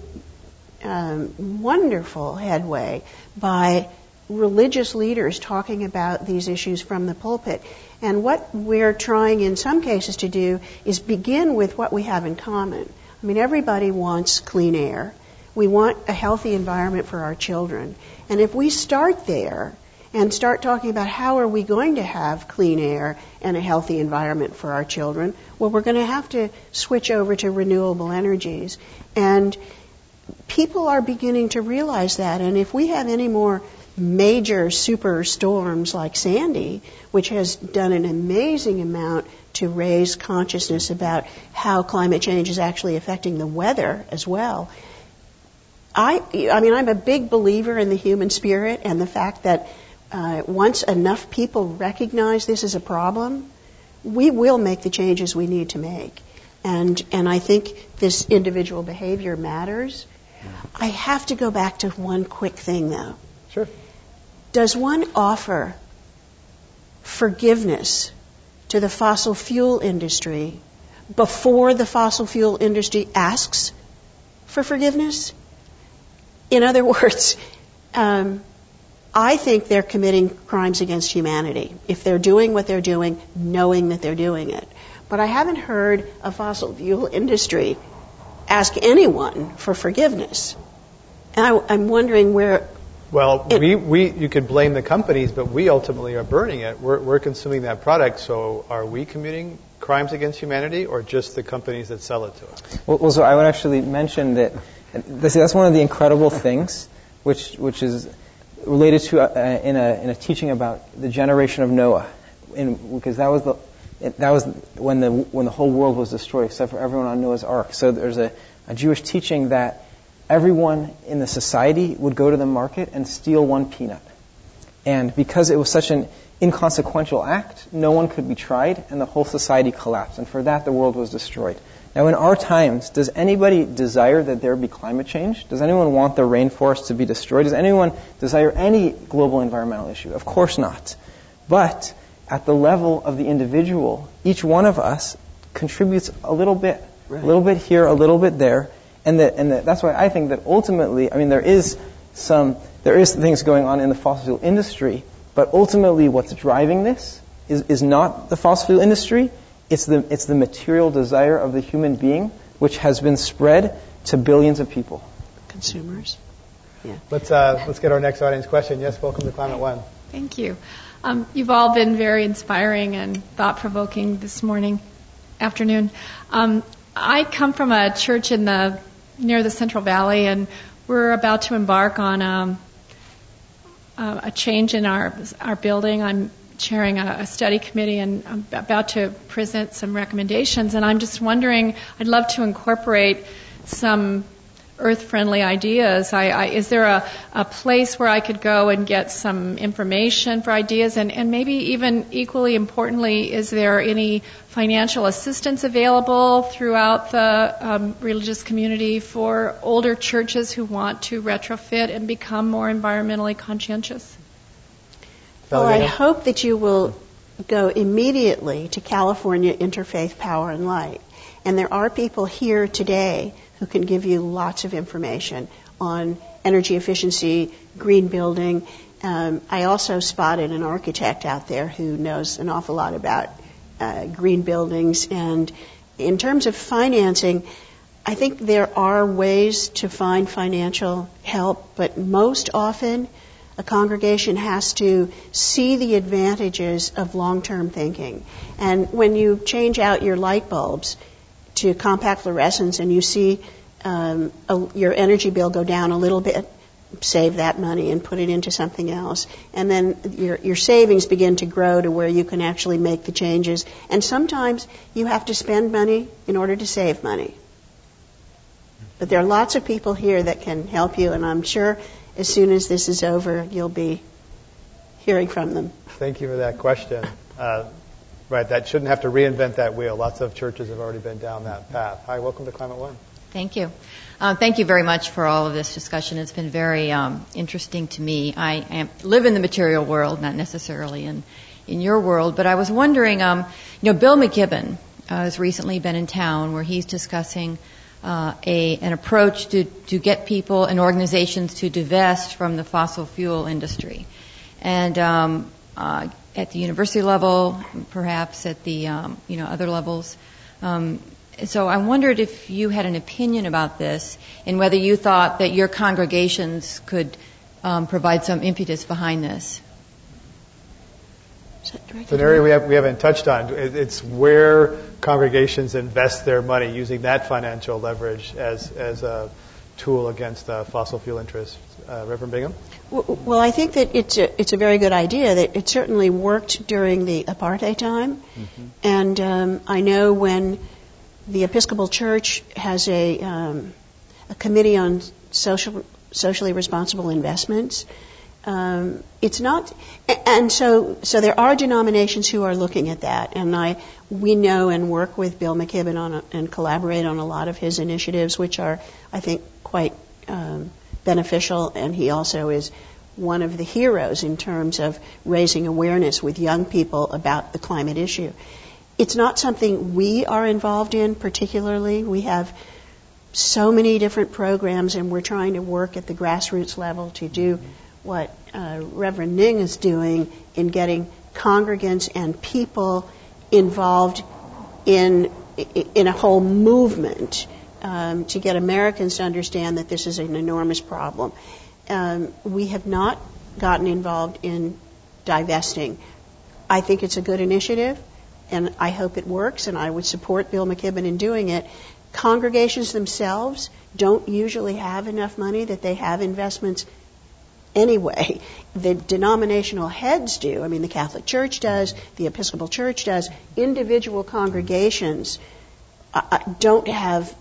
wonderful headway by religious leaders talking about these issues from the pulpit. And what we're trying in some cases to do is begin with what we have in common. I mean, everybody wants clean air. We want a healthy environment for our children. And if we start there and start talking about how are we going to have clean air and a healthy environment for our children, well, we're going to have to switch over to renewable energies. And people are beginning to realize that. And if we have any more major super storms like Sandy, which has done an amazing amount to raise consciousness about how climate change is actually affecting the weather as well, I mean, I'm a big believer in the human spirit and the fact that once enough people recognize this as a problem, we will make the changes we need to make. And I think this individual behavior matters. I have to go back to one quick thing, though. Sure. Does one offer forgiveness to the fossil fuel industry before the fossil fuel industry asks for forgiveness? In other words, I think they're committing crimes against humanity if they're doing what they're doing, knowing that they're doing it. But I haven't heard a fossil fuel industry ask anyone for forgiveness. And I'm wondering where... Well, you could blame the companies, but we ultimately are burning it. We're consuming that product, so are we committing crimes against humanity or just the companies that sell it to us? Well, so I would actually mention that that's one of the incredible things, which is related to in a teaching about the generation of Noah, because that was when the whole world was destroyed except for everyone on Noah's Ark. So there's a Jewish teaching that everyone in the society would go to the market and steal one peanut, and because it was such an inconsequential act, no one could be tried, and the whole society collapsed, and for that the world was destroyed. Now, in our times, does anybody desire that there be climate change? Does anyone want the rainforest to be destroyed? Does anyone desire any global environmental issue? Of course not. But at the level of the individual, each one of us contributes a little bit, right. A little bit here, a little bit there, and that's why I think that ultimately, I mean, there is things going on in the fossil fuel industry, but ultimately, what's driving this is not the fossil fuel industry. It's the material desire of the human being, which has been spread to billions of people. Consumers. Yeah. Let's get our next audience question. Yes, welcome to Climate One. Thank you. You've all been very inspiring and thought-provoking this afternoon. I come from a church near the Central Valley, and we're about to embark on a change in our building. I'm chairing a study committee, and I'm about to present some recommendations. And I'm just wondering, I'd love to incorporate some earth-friendly ideas. Is there a place where I could go and get some information for ideas? And maybe even equally importantly, is there any financial assistance available throughout the religious community for older churches who want to retrofit and become more environmentally conscientious? Well, I hope that you will go immediately to California Interfaith Power and Light. And there are people here today who can give you lots of information on energy efficiency, green building. I also spotted an architect out there who knows an awful lot about green buildings. And in terms of financing, I think there are ways to find financial help, but most often a congregation has to see the advantages of long-term thinking. And when you change out your light bulbs to compact fluorescents and you see your energy bill go down a little bit, save that money and put it into something else. And then your savings begin to grow to where you can actually make the changes. And sometimes you have to spend money in order to save money. But there are lots of people here that can help you, and I'm sure as soon as this is over, you'll be hearing from them. Thank you for that question. Right, that shouldn't have to reinvent that wheel. Lots of churches have already been down that path. Hi, welcome to Climate One. Thank you. Thank you very much for all of this discussion. It's been very interesting to me. I live in the material world, not necessarily in your world, but I was wondering, Bill McKibben has recently been in town where he's discussing an approach to get people and organizations to divest from the fossil fuel industry. And at the university level, perhaps at the other levels. So I wondered if you had an opinion about this and whether you thought that your congregations could provide some impetus behind this. It's an area we haven't touched on. It's where congregations invest their money, using that financial leverage as a tool against fossil fuel interests. Reverend Bingham? Well, I think that it's a very good idea. That it certainly worked during the apartheid time, and I know when the Episcopal Church has a committee on socially responsible investments. It's not, and so there are denominations who are looking at that, and we know and work with Bill McKibben and collaborate on a lot of his initiatives, which are, I think, quite beneficial, and he also is one of the heroes in terms of raising awareness with young people about the climate issue. It's not something we are involved in particularly. We have so many different programs, and we're trying to work at the grassroots level to do what Reverend Ning is doing in getting congregants and people involved in a whole movement to get Americans to understand that this is an enormous problem. We have not gotten involved in divesting. I think it's a good initiative, and I hope it works, and I would support Bill McKibben in doing it. Congregations themselves don't usually have enough money that they have investments anyway. The denominational heads do. I mean, the Catholic Church does, the Episcopal Church does. Individual congregations don't have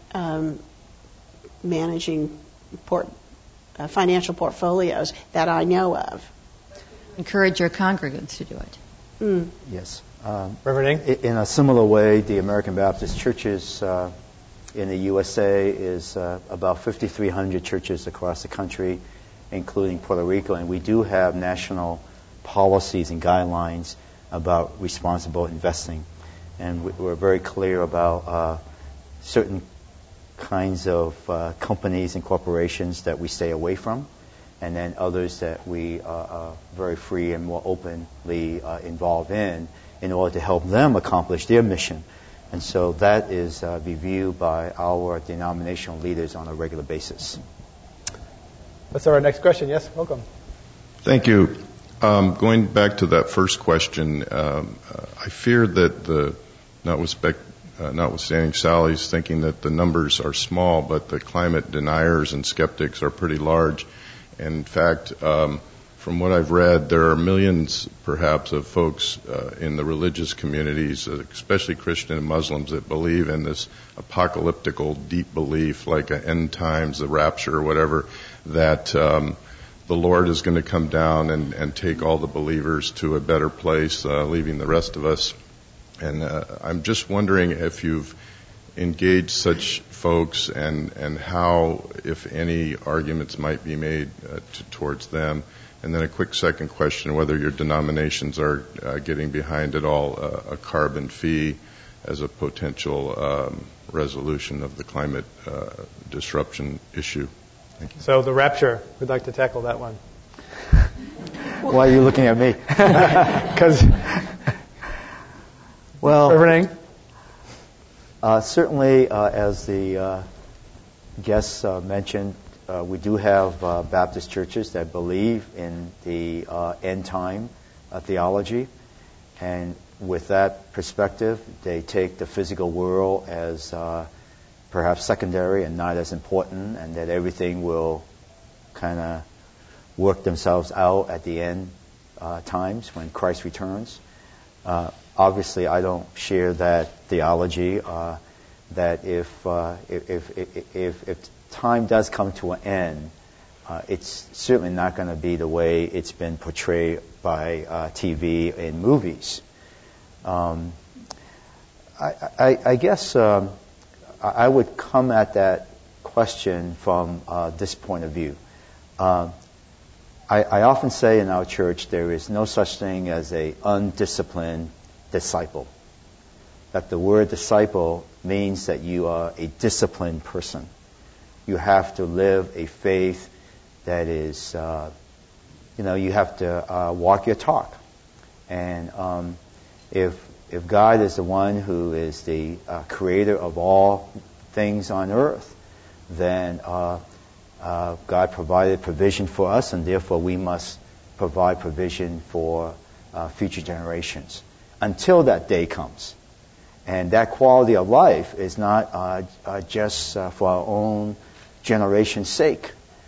managing financial portfolios that I know of. Encourage your congregants to do it. Yes. Reverend Ing? In a similar way, the American Baptist churches in the USA is about 5,300 churches across the country, including Puerto Rico, and we do have national policies and guidelines about responsible investing. And we're very clear about certain kinds of companies and corporations that we stay away from, and then others that we are very free and more openly involved in order to help them accomplish their mission. And so that is reviewed by our denominational leaders on a regular basis. Let's have our next question. Yes, welcome. Thank you. Going back to that first question, I fear that notwithstanding Sally's thinking that the numbers are small, but the climate deniers and skeptics are pretty large. In fact, from what I've read, there are millions, perhaps, of folks in the religious communities, especially Christian and Muslims, that believe in this apocalyptical deep belief, like end times, the rapture, or whatever, that the Lord is going to come down and take all the believers to a better place, leaving the rest of us. And I'm just wondering if you've engaged such folks and how, if any, arguments might be made towards them. And then a quick second question, whether your denominations are getting behind at all a carbon fee as a potential resolution of the climate disruption issue. Thank you. So the rapture, we'd like to tackle that one. Why are you looking at me? Because, well, Reverend certainly, as the guests mentioned, we do have Baptist churches that believe in the end time theology, and with that perspective, they take the physical world as perhaps secondary and not as important, and that everything will kind of work themselves out at the end times when Christ returns. Obviously, I don't share that theology. That if time does come to an end, it's certainly not going to be the way it's been portrayed by TV and movies. I guess I would come at that question from this point of view. I often say in our church there is no such thing as an undisciplined disciple. That the word disciple means that you are a disciplined person. You have to live a faith that is, you have to walk your talk. And if God is the one who is the creator of all things on earth, then God provided provision for us, and therefore we must provide provision for future generations until that day comes. And that quality of life is not just for our own generation's sake.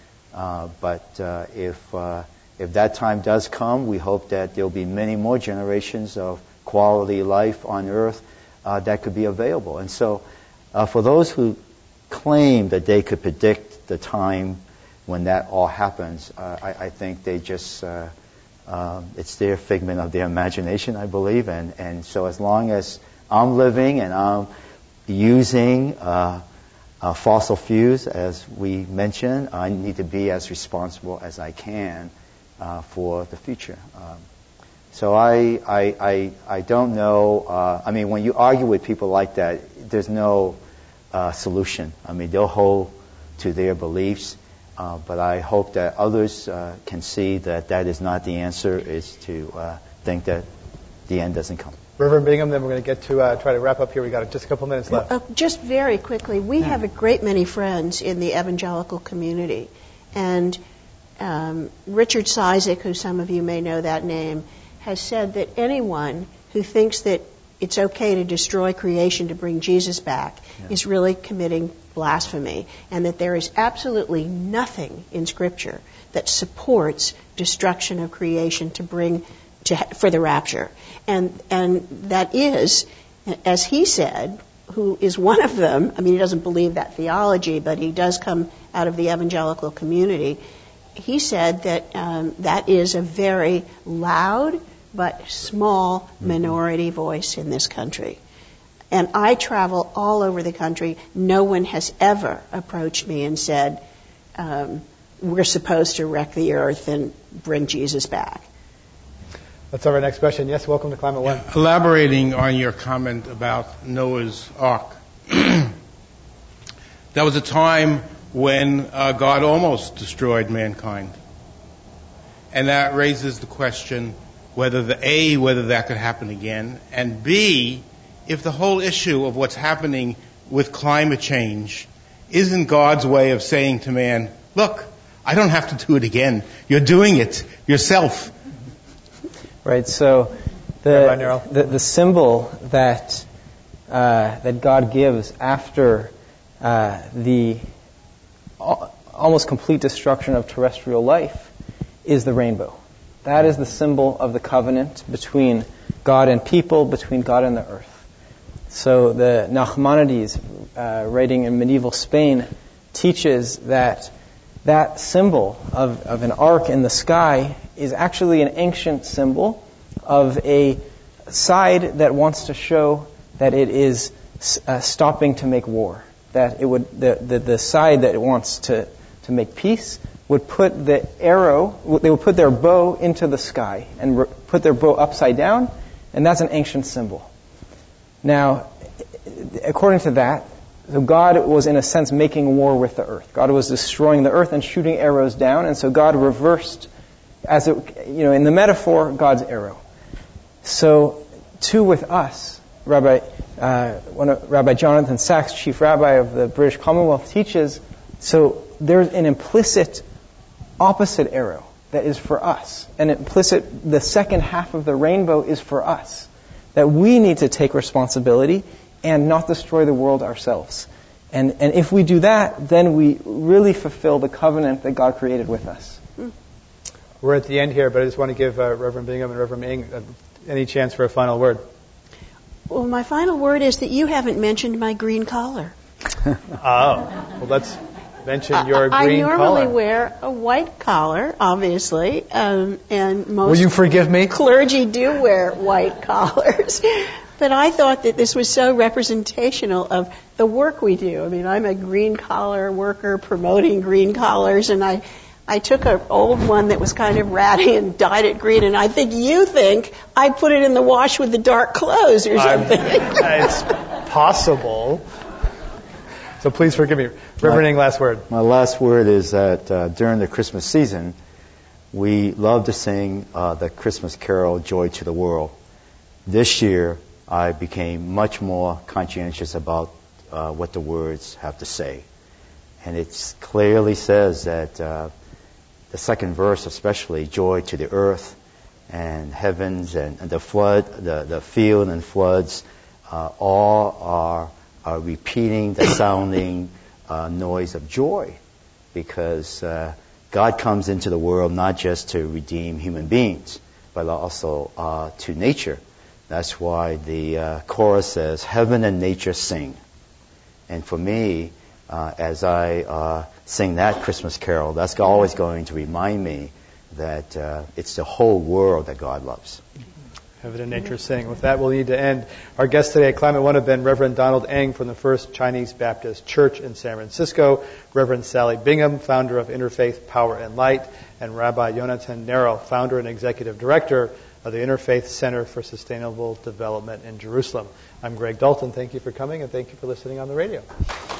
But if that time does come, we hope that there will be many more generations of quality life on earth that could be available. And so for those who claim that they could predict the time when that all happens, I think they just, it's their figment of their imagination, I believe. And so as long as I'm living and I'm using fossil fuels, as we mentioned, I need to be as responsible as I can for the future. So I don't know. I mean, when you argue with people like that, there's no solution. I mean, they'll hold to their beliefs, but I hope that others can see that that is not the answer, is to think that the end doesn't come. Reverend Bingham, then we're going to get to try to wrap up here. We've got just a couple minutes left. Just very quickly, we have a great many friends in the evangelical community. And Richard Cizik, who some of you may know that name, has said that anyone who thinks that it's okay to destroy creation to bring Jesus back is really committing blasphemy, and that there is absolutely nothing in Scripture that supports destruction of creation to bring for the rapture. And that is, as he said, who is one of them, I mean, he doesn't believe that theology, but he does come out of the evangelical community. He said that that is a very loud but small minority voice in this country. And I travel all over the country. No one has ever approached me and said, we're supposed to wreck the earth and bring Jesus back. Let's have our next question. Yes, welcome to Climate One. Elaborating on your comment about Noah's Ark. There was a time when God almost destroyed mankind. And that raises the question whether that could happen again, and B, if the whole issue of what's happening with climate change isn't God's way of saying to man, look, I don't have to do it again. You're doing it yourself. Right. So the symbol that God gives after the almost complete destruction of terrestrial life is the rainbow. That is the symbol of the covenant between God and people, between God and the earth. So the Nachmanides, writing in medieval Spain, teaches that symbol of an ark in the sky is actually an ancient symbol of a side that wants to show that it is stopping to make war. That it would the side that wants to make peace would put the arrow, they would put their bow into the sky and put their bow upside down, and that's an ancient symbol. Now, according to that, so God was in a sense making war with the earth. God was destroying the earth and shooting arrows down, and so God reversed, as it, in the metaphor, God's arrow. So, too with us, Rabbi Jonathan Sacks, Chief Rabbi of the British Commonwealth, teaches, so there's an implicit opposite arrow that is for us. An implicit, the second half of the rainbow is for us. That we need to take responsibility and not destroy the world ourselves. And if we do that, then we really fulfill the covenant that God created with us. We're at the end here, but I just want to give Reverend Bingham and Reverend Ng any chance for a final word. Well, my final word is that you haven't mentioned my green collar. Well, let's mention your green collar. I normally wear a white collar, obviously, and most Will you forgive me? Clergy do wear white collars. But I thought that this was so representational of the work we do. I mean, I'm a green collar worker promoting green collars, and I took an old one that was kind of ratty and dyed it green, and I think you think I put it in the wash with the dark clothes or something. It's possible. So please forgive me. Reverend Ng, last word. My last word is that during the Christmas season, we love to sing the Christmas carol, Joy to the World. This year, I became much more conscientious about what the words have to say. And it clearly says that the second verse especially, joy to the earth and heavens and the flood, the field and floods, all are repeating the sounding noise of joy, because God comes into the world not just to redeem human beings, but also to nature. That's why the chorus says, heaven and nature sing. And for me, as I sing that Christmas carol, that's always going to remind me that it's the whole world that God loves. Heaven and nature sing. With that, we'll need to end. Our guests today at Climate One have been Reverend Donald Ng from the First Chinese Baptist Church in San Francisco, Reverend Sally Bingham, founder of Interfaith Power and Light, and Rabbi Yonatan Nero, founder and executive director of the Interfaith Center for Sustainable Development in Jerusalem. I'm Greg Dalton. Thank you for coming, and thank you for listening on the radio.